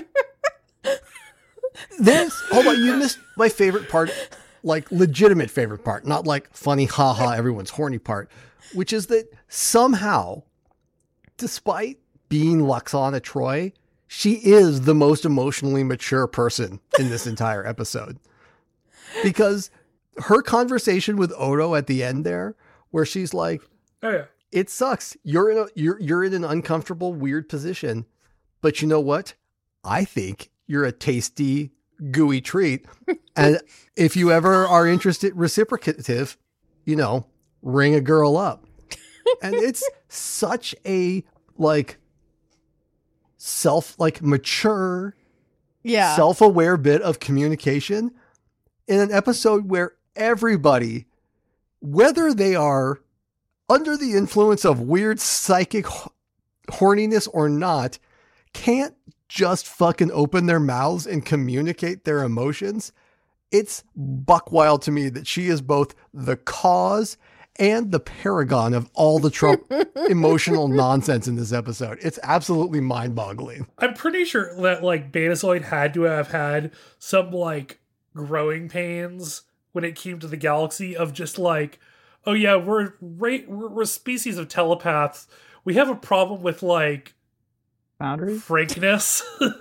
This, hold on, you missed my favorite part, like legitimate favorite part, not like funny, haha, everyone's horny part, which is that somehow, despite being Luxana Troy, she is the most emotionally mature person in this entire episode. Because her conversation with Odo at the end there, where she's like, Oh yeah. it sucks. You're in a you're you're in an uncomfortable, weird position. But you know what? I think you're a tasty, gooey treat. And if you ever are interested, reciprocative, you know, ring a girl up. And it's such a like self like mature, Yeah. self-aware bit of communication in an episode where everybody, whether they are under the influence of weird psychic h- horniness or not, can't just fucking open their mouths and communicate their emotions. It's buck wild to me that she is both the cause and the paragon of all the Trump emotional nonsense in this episode. It's absolutely mind-boggling. I'm pretty sure that like Betazoid had to have had some like growing pains when it came to the galaxy of just like, oh yeah, we're ra- we're, we're a species of telepaths. We have a problem with like Boundary? frankness.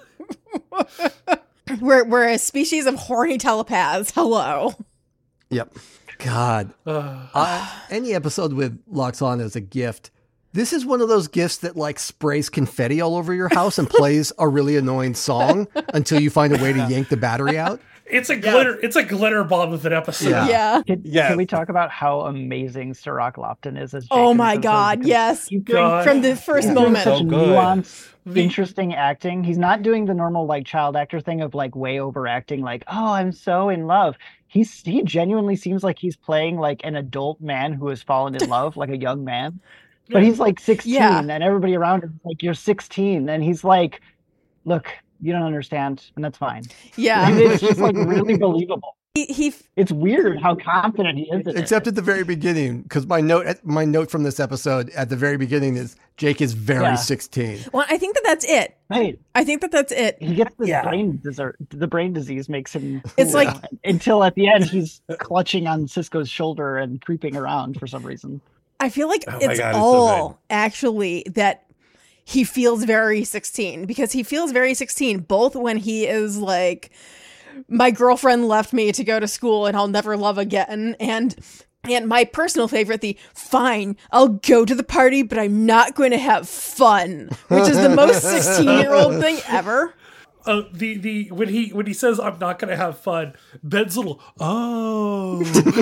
We're, we're a species of horny telepaths. Hello. Yep. God. uh, Uh, any episode with Loxana as a gift. This is one of those gifts that like sprays confetti all over your house and plays a really annoying song until you find a way to yank the battery out. it's a glitter. It's a glitter bomb of an episode. Yeah. Yeah. Can, Yes. can we talk about how amazing Sirach Lopton is as Oh Jacob my Simpson? God. Because Yes. he's doing God. From the first He's doing moment. such So good. nuanced, The- interesting acting. He's not doing the normal like child actor thing of like way overacting, like, oh, I'm so in love. He's he genuinely seems like he's playing like an adult man who has fallen in love, like a young man. But he's like sixteen, Yeah. and everybody around him is like, you're sixteen. And he's like, look, you don't understand, and that's fine. Yeah. And it's just like really believable. he, he It's weird how confident he is. In Except it. at the very beginning, because my note my note from this episode at the very beginning is Jake is very Yeah. sixteen. well, I think that that's it. Right. I think that that's it. He gets the Yeah. brain desert. The brain disease makes him. It's cool. like- until at the end he's clutching on Cisco's shoulder and creeping around for some reason. I feel like Oh my it's God, it's so all actually that he feels very sixteen, because he feels very sixteen both when he is like, my girlfriend left me to go to school and I'll never love again, and and my personal favorite, the fine, I'll go to the party, but I'm not going to have fun, which is the most sixteen year old thing ever. Uh, the the when he when he says I'm not gonna have fun, Ben's little oh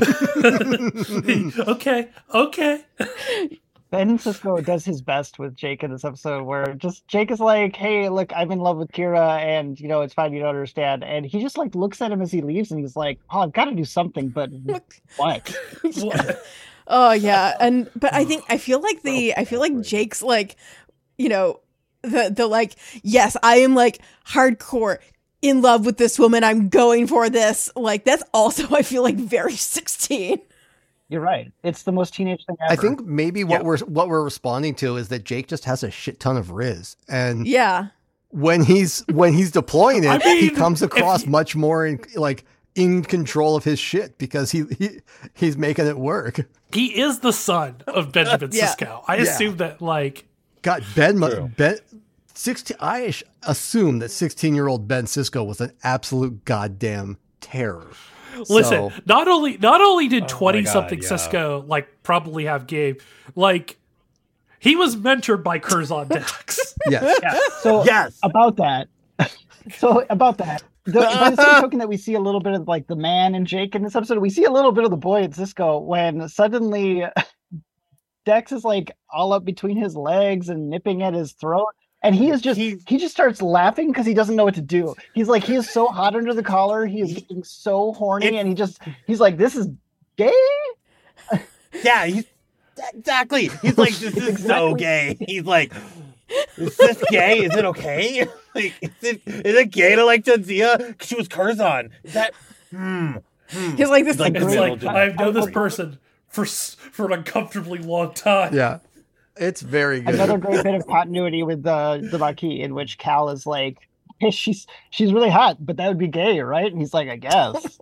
okay okay. Ben Cisco does his best with Jake in this episode, where just Jake is like, "Hey, look, I'm in love with Kira, and you know it's fine. You don't understand." And he just like looks at him as he leaves, and he's like, "Oh, I've got to do something, but what?" What? Oh yeah, and but I think I feel like the I feel like Jake's like, you know, the the like, yes, I am like hardcore in love with this woman. I'm going for this. Like that's also, I feel like, very sixteen. You're right. It's the most teenage thing ever. I think maybe what Yeah. we're what we're responding to is that Jake just has a shit ton of Riz, and Yeah. when he's when he's deploying it, I mean, he comes if across you- much more in, like in control of his shit because he, he he's making it work. He is the son of Benjamin Yeah. Sisko. I Yeah. assume that like God, Ben, mu- True. Ben, sixteen. I sh- assume that sixteen-year-old Ben Sisko was an absolute goddamn terror. listen, So- not only not only did Oh my twenty something God, yeah. Sisko like probably have game, like he was mentored by Curzon Dax. Yes. Yeah. So Yes. about that. So about that. The, by the same token that we see a little bit of like the man and Jake in this episode, we see a little bit of the boy in Cisco when suddenly Dex is like all up between his legs and nipping at his throat. And he is just He- he just starts laughing because he doesn't know what to do. He's like, he is so hot under the collar, he is getting so horny, It- and he just he's like, this is gay? Yeah, he's exactly. He's like, this is so Exactly. gay. He's like, is this gay? Is it okay? Like, is it is it gay to like Tanzia? She was Curzon. Is that hmm? hmm. He's like this. Like It's the like middle I've known this I- person for s- for an uncomfortably long time. Yeah. It's very good. Another great bit of continuity with the the Maquis, in which Cal is like, hey, she's she's really hot, but that would be gay, right? And he's like, I guess.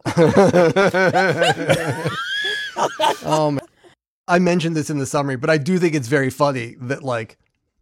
Oh man. I mentioned this in the summary, but I do think it's very funny that like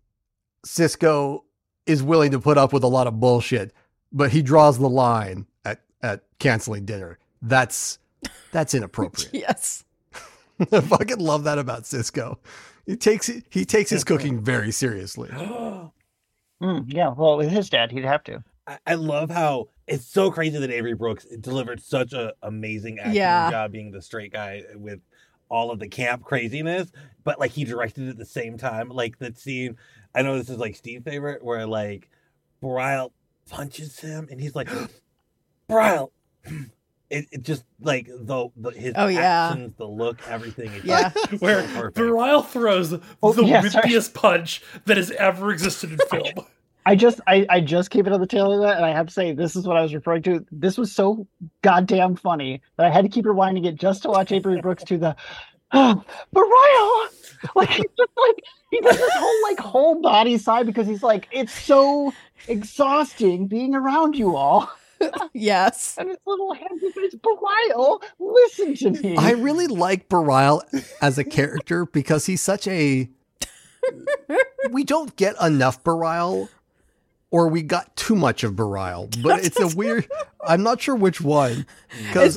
Cisco is willing to put up with a lot of bullshit, but he draws the line at, at canceling dinner. That's that's inappropriate. Yes. I fucking love that about Cisco. He takes he takes his cooking very seriously. Mm, yeah, well, with his dad, he'd have to. I, I love how it's so crazy that Avery Brooks delivered such an amazing acting Yeah. job being the straight guy with all of the camp craziness, but like he directed it at the same time. Like that scene, I know this is like Steve's favorite, where like Bareil punches him and he's like, Bareil. It, it just like the, the his Oh, yeah. actions, the look, everything. It's Yeah. just Where so perfect. Bareil throws Oh, the yeah, sorry. wimpiest punch that has ever existed in film. I just I, I just came in on the tail of that, and I have to say this is what I was referring to. This was so goddamn funny that I had to keep rewinding it just to watch Avery Brooks do the oh, Bareil! Like he's just like he does this whole like whole body side because he's like, it's so exhausting being around you all. Yes. And his little hands face, Bareil, listen to me. I really like Bareil as a character because he's such a we don't get enough Bareil or we got too much of Bareil, but it's a weird I'm not sure which one because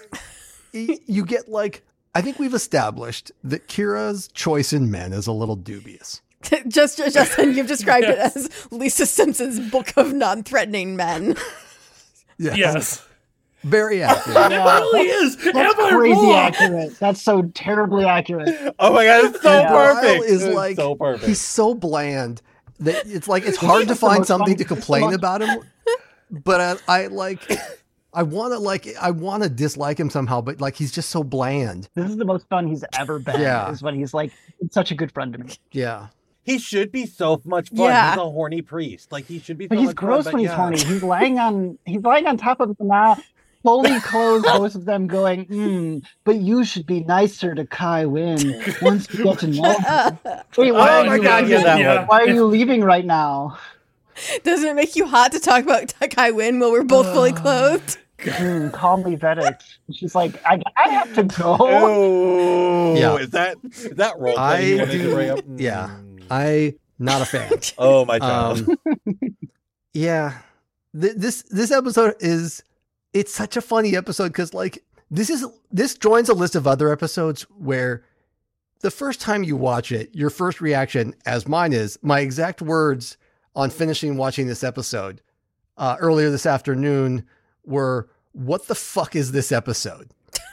you get like I think we've established that Kira's choice in men is a little dubious. just, Justin, you've described it as Lisa Simpson's book of non-threatening men. Yes. Yes. Very accurate. It really is. That's Am I crazy wrong? accurate. That's so terribly accurate. Oh my god, it's so Yeah. perfect. Bareil is It's like so perfect. he's so bland that it's like it's hard to That's the find most something funny- to complain about him. But I, I like I want to like I want to dislike him somehow, but like he's just so bland. This is the most fun he's ever been. Yeah. Is when he's like such a good friend to me. Yeah. He should be so much fun. Yeah. He's a horny priest. Like he should be. But so he's much gross fun, when but he's yeah. horny. He's lying on he's lying on top of the now. fully clothed, both of them going, mm, but you should be nicer to Kai Wynn once you get to know him. Wait, why Oh are my you God, leaving? yeah, that Yeah. one. Why are you leaving right now? Doesn't it make you hot to talk about Kai Wynn while we're both fully clothed? Mm, call me Vedek. She's like, I, I have to go. Oh, Yeah. Is that is that role I play you wanted to do- bring up? yeah. Mm. I not a fan. Oh my child. Um, yeah, Th- this this episode is it's such a funny episode because like this is this joins a list of other episodes where the first time you watch it, your first reaction, as mine is, my exact words on finishing watching this episode uh, earlier this afternoon were, "What the fuck is this episode?"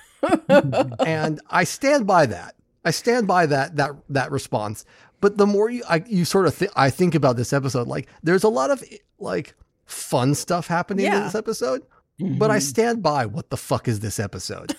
And I stand by that. I stand by that that that response. But the more you I, you sort of th- I think about this episode, like there's a lot of like fun stuff happening in Yeah. this episode. But I stand by, what the fuck is this episode?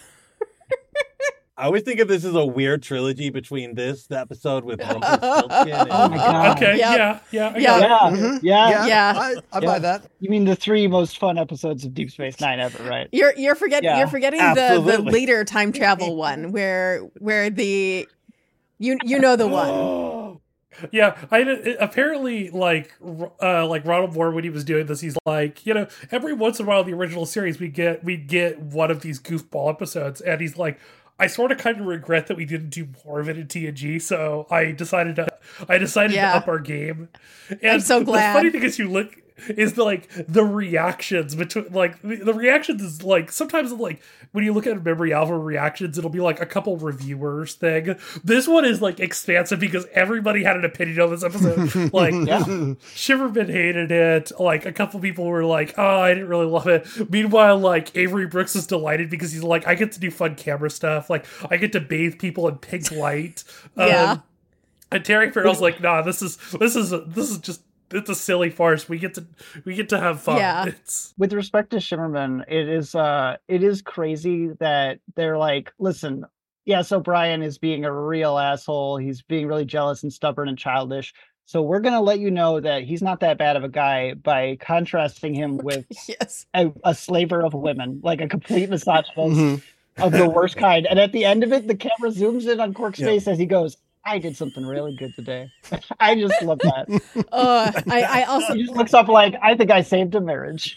I always think of this as a weird trilogy between this episode with Rumpelstiltskin and Oh my God. Okay, Yep. yeah, yeah, I Yeah. got it. Yeah, Mhm. yeah. Yeah. I, I Yeah. buy that. You mean the three most fun episodes of Deep Space Nine ever, right? You're you're forgetting Yeah, you're forgetting the, the absolutely. later time travel one where where the you you know the one. Yeah, I it- apparently like uh like Ronald Moore when he was doing this, he's like, you know, every once in a while in the original series we get we get one of these goofball episodes, and he's like, I sort of kind of regret that we didn't do more of it in T N G, so I decided to I decided Yeah. to up our game. And I'm so The glad. funny thing is, you look is the like the reactions between like the, the reactions is like sometimes like when you look at memory alpha reactions, it'll be like a couple reviewers thing. This one is like expansive because everybody had an opinion on this episode. Like Yeah. Shiverman hated it. Like a couple people were like, "Oh, I didn't really love it." Meanwhile, like Avery Brooks is delighted because he's like, "I get to do fun camera stuff. Like I get to bathe people in pink light." Yeah. Um, and Terry Farrell's like, "Nah, this is this is this is just it's a silly farce. We get to we get to have fun." Yeah. It's With respect to Shimmerman, it is uh it is crazy that they're like, listen, yes, O'Brien is being a real asshole. He's being really jealous and stubborn and childish. So we're gonna let you know that he's not that bad of a guy by contrasting him with Yes. a, a slaver of women, like a complete misogynist Mhm. of the worst kind. And at the end of it, the camera zooms in on Quark's Yeah. face as he goes, I did something really good today. I just love that. Uh, I I also He just looks up like, I think I saved a marriage.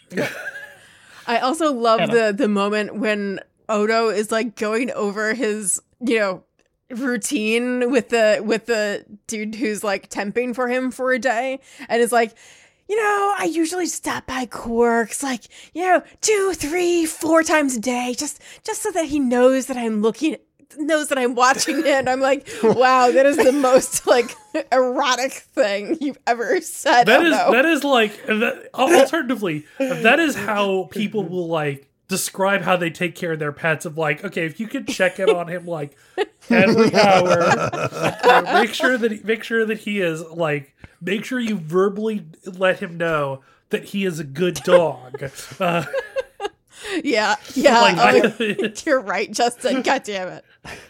I also love Anna. the the moment when Odo is like going over his, you know, routine with the with the dude who's like temping for him for a day, and is like, you know, I usually stop by Quark's like, you know, two, three, four times a day, just just so that he knows that I'm looking knows that I'm watching it. And I'm like, wow, that is the most like erotic thing you've ever said. that is Odo. that is like that, alternatively that is how people will like describe how they take care of their pets. Of like, okay, if you could check in on him like every hour, uh, make sure that he, make sure that he is like make sure you verbally let him know that he is a good dog. Uh, Yeah, yeah. Like, oh, I- you're right, Justin. God damn it.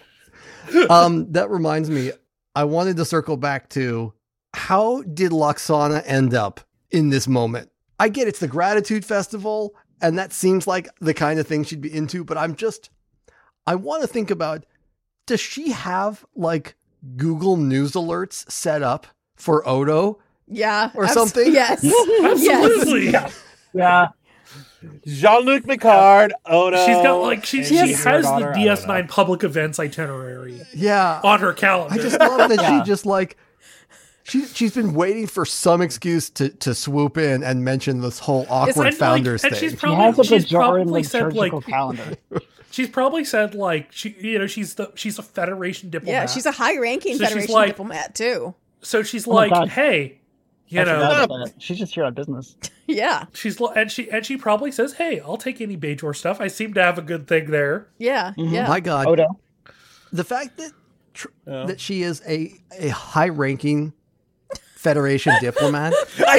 Um, that reminds me, I wanted to circle back to how did Loxana end up in this moment? I get it's the Gratitude Festival, and that seems like the kind of thing she'd be into, but I'm just, I want to think about, does she have like Google News alerts set up for Odo? Yeah. Or abs- something? Yes. yes. absolutely. Yeah. Jean-Luc Picard, Odo. She's got like she and she your has the daughter, I D don't S nine know. public events itinerary Yeah. on her calendar. I just love that Yeah. she just like, she, she's been waiting for some excuse to, to swoop in and mention this whole It's awkward like- founders and thing. she's She probably has a she's Bajoran probably said like liturgical calendar. she's probably said like she you know she's the she's a Federation diplomat. Yeah, she's a high-ranking So she's Federation like- diplomat too. so she's Oh my like, God. hey, you I know, forgot about that. She's just here on business. Yeah, she's li- and she and she probably says, hey, I'll take any Bajor stuff. I seem to have a good thing there. yeah, yeah. My God, Odo. the fact that tr- Yeah. that she is a a high ranking Federation diplomat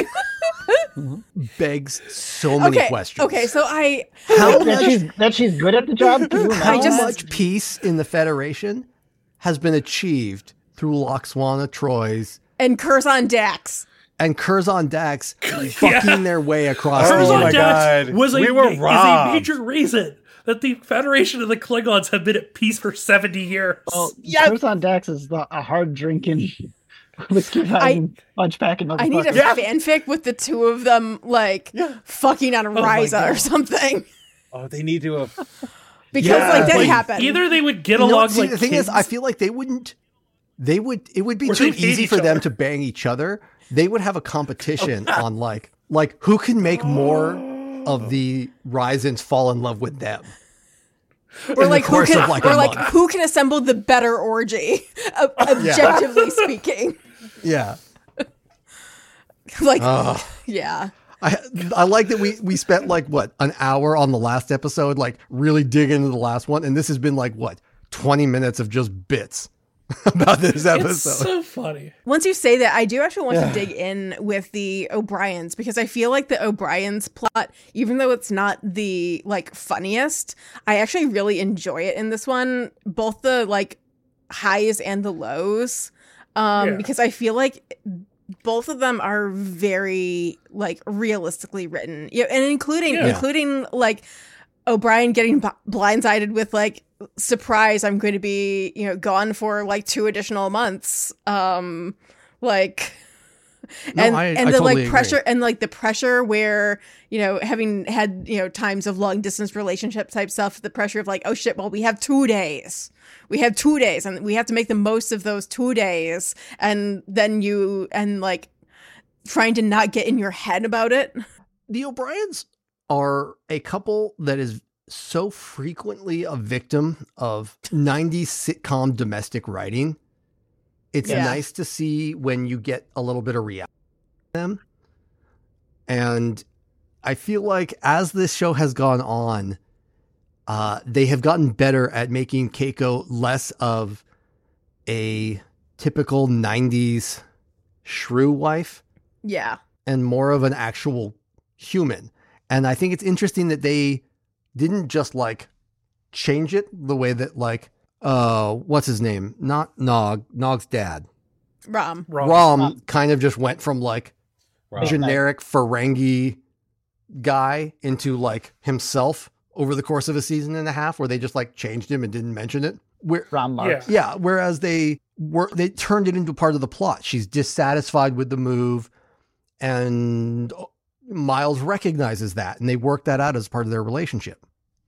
begs so many okay, questions. okay. So I, How That much, she's, that she's good at the job? Can you how imagine? just- much peace in the Federation has been achieved through Loxwana Troy's and curse on Dax. and Curzon Dax fucking their way across Oh the Curzon my Dax God. was a, We were is a robbed. major reason that the Federation and the Klingons have been at peace for seventy years. Well, Yeah. Curzon Dax is the, a hard drinking whiskey riding punch packing I need a motherfucker. Yeah. fanfic with the two of them like fucking on my Ryza or God. something. Oh, they need to have. Because Yeah, like that like, happened. Either they would get You know, along see, like the thing kids, is, I feel like they wouldn't. They would. It would be Or too they'd hate easy each for them other. to bang each other. They would have a competition on like like who can make more of the Ryzens fall in love with them. Or in like the who course can, of, like, or a like month. who can assemble the better orgy, ob- objectively speaking. Yeah. Like, Ugh. yeah, I I like that we we spent like what an hour on the last episode, like really digging into the last one, and this has been like what twenty minutes of just bits about this episode. it's so funny. once you say that, I do actually want to dig in with the O'Briens because I feel like the O'Briens plot, even though it's not the like funniest, I actually really enjoy it in this one, both the like highs and the lows, um, Yeah. because I feel like both of them are very like realistically written, yeah, and including Yeah. including like O'Brien getting b- blindsided with like surprise I'm going to be, you know, gone for like two additional months, um like No, and I- and I the totally like agree. pressure and like the pressure where, you know, having had, you know, times of long distance relationship type stuff, the pressure of like, oh shit, well we have two days we have two days and we have to make the most of those two days, and then you and like trying to not get in your head about it. The O'Briens are a couple that is so frequently a victim of nineties sitcom domestic writing. It's Yeah. nice to see when you get a little bit of reality in them. And I feel like as this show has gone on, uh, they have gotten better at making Keiko less of a typical nineties shrew wife Yeah. and more of an actual human. And I think it's interesting that they didn't just like change it the way that like, uh, what's his name? Not Nog, Nog's dad. Rom. Wrong. Rom Rom. kind of just went from like Right. generic Ferengi guy into like himself over the course of a season and a half, where they just like changed him and didn't mention it. Where, Rom Marks. yeah, whereas they were they turned it into part of the plot. She's dissatisfied with the move, and Miles recognizes that, and they work that out as part of their relationship.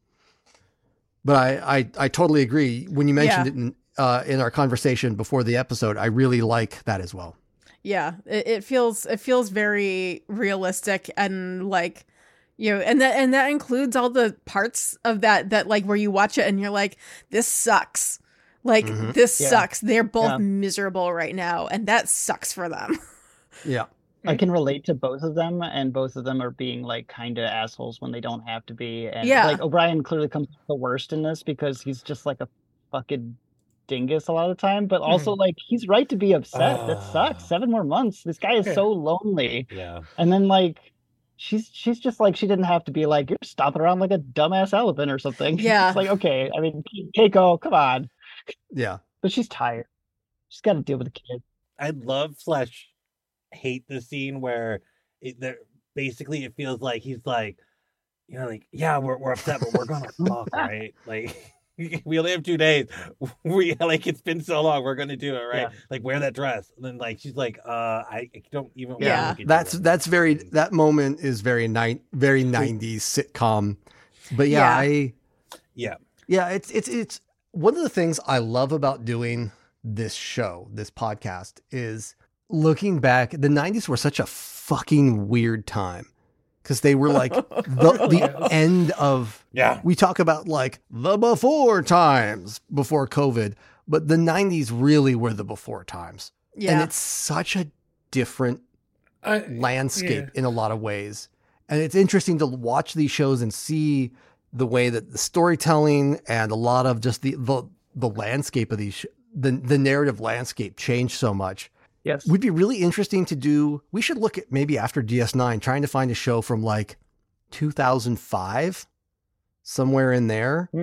But I I, I totally agree. When you mentioned Yeah. it in uh, in our conversation before the episode, I really like that as well. Yeah, it, it feels it feels very realistic and like, you know, and that and that includes all the parts of that that like where you watch it and you're like, this sucks. Like Mhm. this Yeah. sucks. They're both Yeah. miserable right now, and that sucks for them. Yeah. I can relate to both of them, and both of them are being like kind of assholes when they don't have to be. And Yeah. like O'Brien clearly comes the worst in this because he's just like a fucking dingus a lot of the time. But also like he's right to be upset. That Ah. sucks. Seven more months. This guy is Yeah. so lonely. Yeah. And then like she's she's just like she didn't have to be like you're stomping around like a dumbass elephant or something. Yeah. It's like okay. I mean Keiko, come on. Yeah. But she's tired. She's got to deal with the kid. I love slash hate the scene where it, there basically it feels like he's like, you know, like yeah, we're we're upset, but we're gonna fuck, right? Like we only have two days. We like it's been so long. We're gonna do it, right? Yeah. Like wear that dress, and then like she's like, uh, I don't even. wanna Yeah. look at you That's right that's very that moment is very ni- very nineties sitcom. But yeah, Yeah. I Yeah. yeah, it's it's it's one of the things I love about doing this show, this podcast, is looking back. The nineties were such a fucking weird time because they were like the the end of. Yeah. We talk about like the before times before COVID, but the nineties really were the before times. And Yeah. it's such a different I, landscape yeah. in a lot of ways. And it's interesting to watch these shows and see the way that the storytelling and a lot of just the the, the landscape of these sh- the the narrative landscape changed so much. Yes. Would be really interesting to do. We should look at maybe after D S nine trying to find a show from like two thousand five, somewhere in there.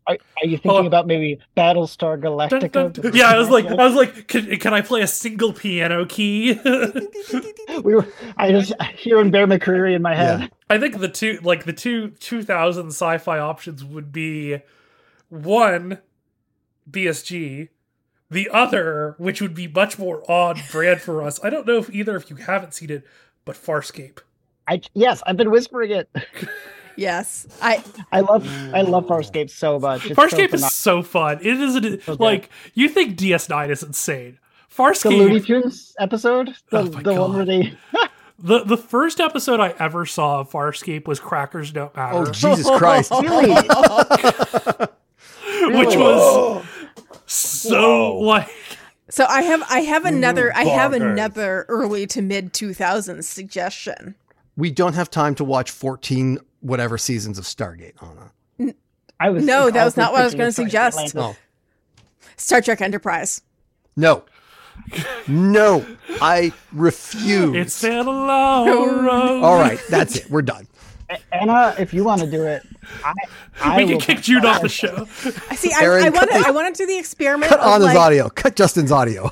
Are, are you thinking Oh. about maybe Battlestar Dun, Galactica? dun, dun. Yeah, I was like, I was like, can, can I play a single piano key? we were. I was hearing Bear McCreary in my head. Yeah. I think the two, like the two two thousand sci-fi options would be one, B S G, the other, which would be much more on brand for us. I don't know if either of you haven't seen it, but Farscape. I yes, I've been whispering it. Yes, I I love I love Farscape so much. It's Farscape so is so fun. It isn't Okay. like you think D S nine is insane. the Looney Farscape, Tunes episode, the, Oh my the one God. where they the the first episode I ever saw of Farscape was Crackers Don't Matter, Oh, Jesus Christ. really which was so Whoa. like so I have I have another I have bonkers. another early to mid two thousands suggestion. We don't have time to watch fourteen whatever seasons of Stargate, Anna. I was No, that was also not what I was thinking gonna of suggest. Atlantis. Oh, Star Trek Enterprise. no. No. I refuse. it's been a long road. All right, that's it. We're done. Anna, if you want to do it, I, I We can will kick Jude off the show. I see. I, Aaron, I want to. cut the- I want to do the experiment. Cut of Anna's like, audio. Cut Justin's audio.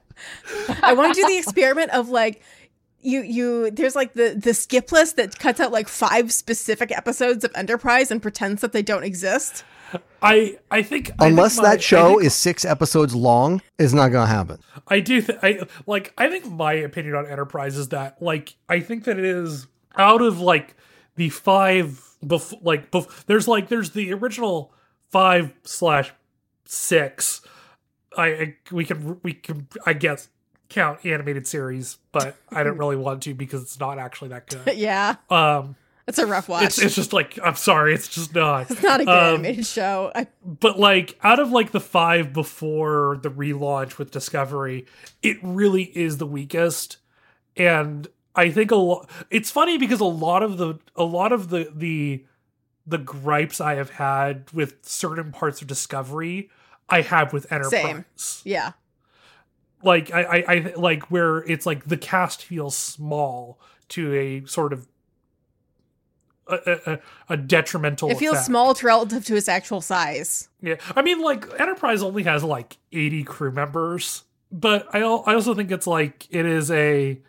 I want to do the experiment of like you you there's like the the skip list that cuts out like five specific episodes of Enterprise and pretends that they don't exist. I I think I Unless think my- that show I think, is six episodes long, it's not going to happen. I do th- I like I think my opinion on Enterprise is that like I think that it is out of like the five bef- like bef- there's like there's the original five slash six. I, I we can we can I guess count animated series, but I don't really want to because it's not actually that good. Yeah, Um, it's a rough watch. it's it's just like I'm sorry, it's just not. It's not a good Um, animated show. I, But like out of like the five before the relaunch with Discovery, it really is the weakest. And I think a lot it's funny because a lot of the a lot of the the the gripes I have had with certain parts of Discovery, I have with Enterprise. yeah, Like I, I, I like where it's like the cast feels small to a sort of a, a, a detrimental it feels effect. small to relative to its actual size. Yeah, I mean, like Enterprise only has like eighty crew members, but I al- I also think it's like it is a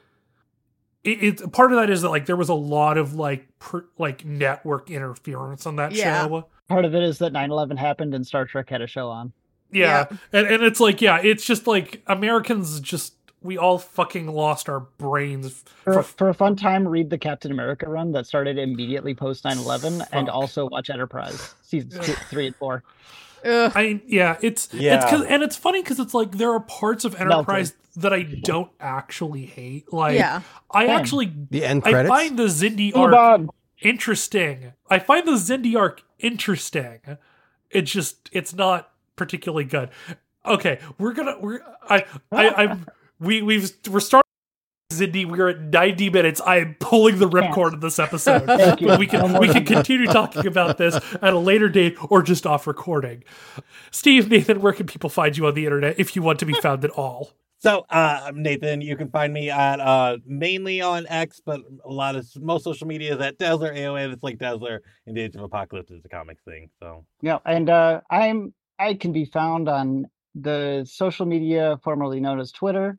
it, it part of that is that like there was a lot of like per, like network interference on that Yeah. show. Part of it is that nine eleven happened and Star Trek had a show on. Yeah, and and it's like yeah, it's just like Americans just we all fucking lost our brains. For, For, for a fun time, read the Captain America run that started immediately post nine eleven, and Fuck. also watch Enterprise seasons two, three and four. Ugh. I yeah, it's Yeah. it's cause, and it's funny because it's like there are parts of Enterprise that I don't actually hate. Like Yeah. I Same. actually The end I credits. find the Zindi Move arc on. interesting. I find the Zindi arc interesting. It's just it's not particularly good. Okay, we're gonna we're I I I'm we we've we're starting Zindi. We're at ninety minutes. I am pulling the ripcord of this episode. Thank you. But we can No more we can than that. continue talking about this at a later date or just off recording. Steve, Nathan, where can people find you on the internet if you want to be found at all? So, uh, I'm Nathan. You can find me at uh, mainly on X, but a lot of most social media is at Dazzler A O A. It's like Dazzler in the Age of Apocalypse is a comics thing. So, Yeah, and uh, I'm I can be found on the social media formerly known as Twitter.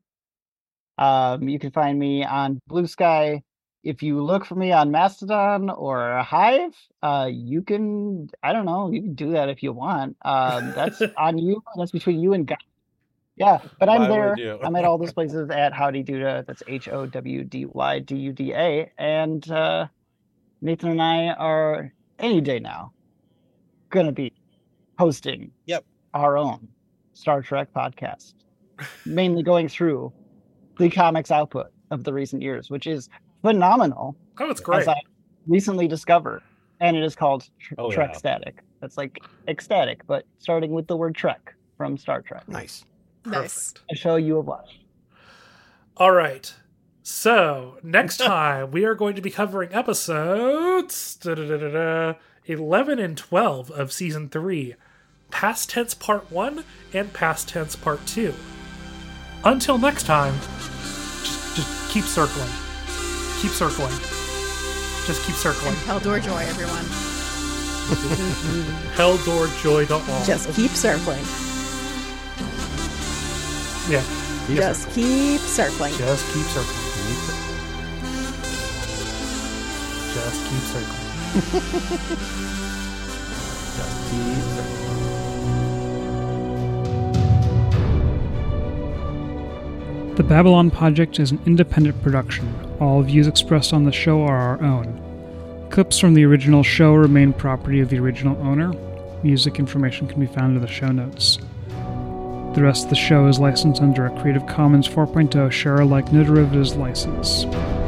Um, you can find me on Blue Sky. If you look for me on Mastodon or Hive, uh, you can I don't know, you can do that if you want. Um, that's on you. That's between you and God. Yeah, but I'm Why there. would you? I'm at all those places at Howdy Duda. That's H O W D Y D U D A. And uh, Nathan and I are any day now gonna be hosting Yep. our own Star Trek podcast, mainly going through the comics output of the recent years, which is phenomenal, Oh, it's great. as I recently discovered. And it is called Tr- Oh, Trek yeah. Static. That's like ecstatic, but starting with the word Trek from Star Trek, Nice. Nice. a show you have watched. All right. So next time we are going to be covering episodes da-da-da-da-da, eleven and twelve of season three, Past Tense Part One and Past Tense Part Two. Until next time, just, just keep circling, keep circling, just keep circling. Haldor Joy, everyone. Held door joy to all. Just keep circling. Yeah. Keep Just circling. keep circling. Just keep circling. Just keep circling. Just keep circling. The Babylon Project is an independent production. All views expressed on the show are our own. Clips from the original show remain property of the original owner. Music information can be found in the show notes. The rest of the show is licensed under a Creative Commons four point oh share-alike no derivatives license.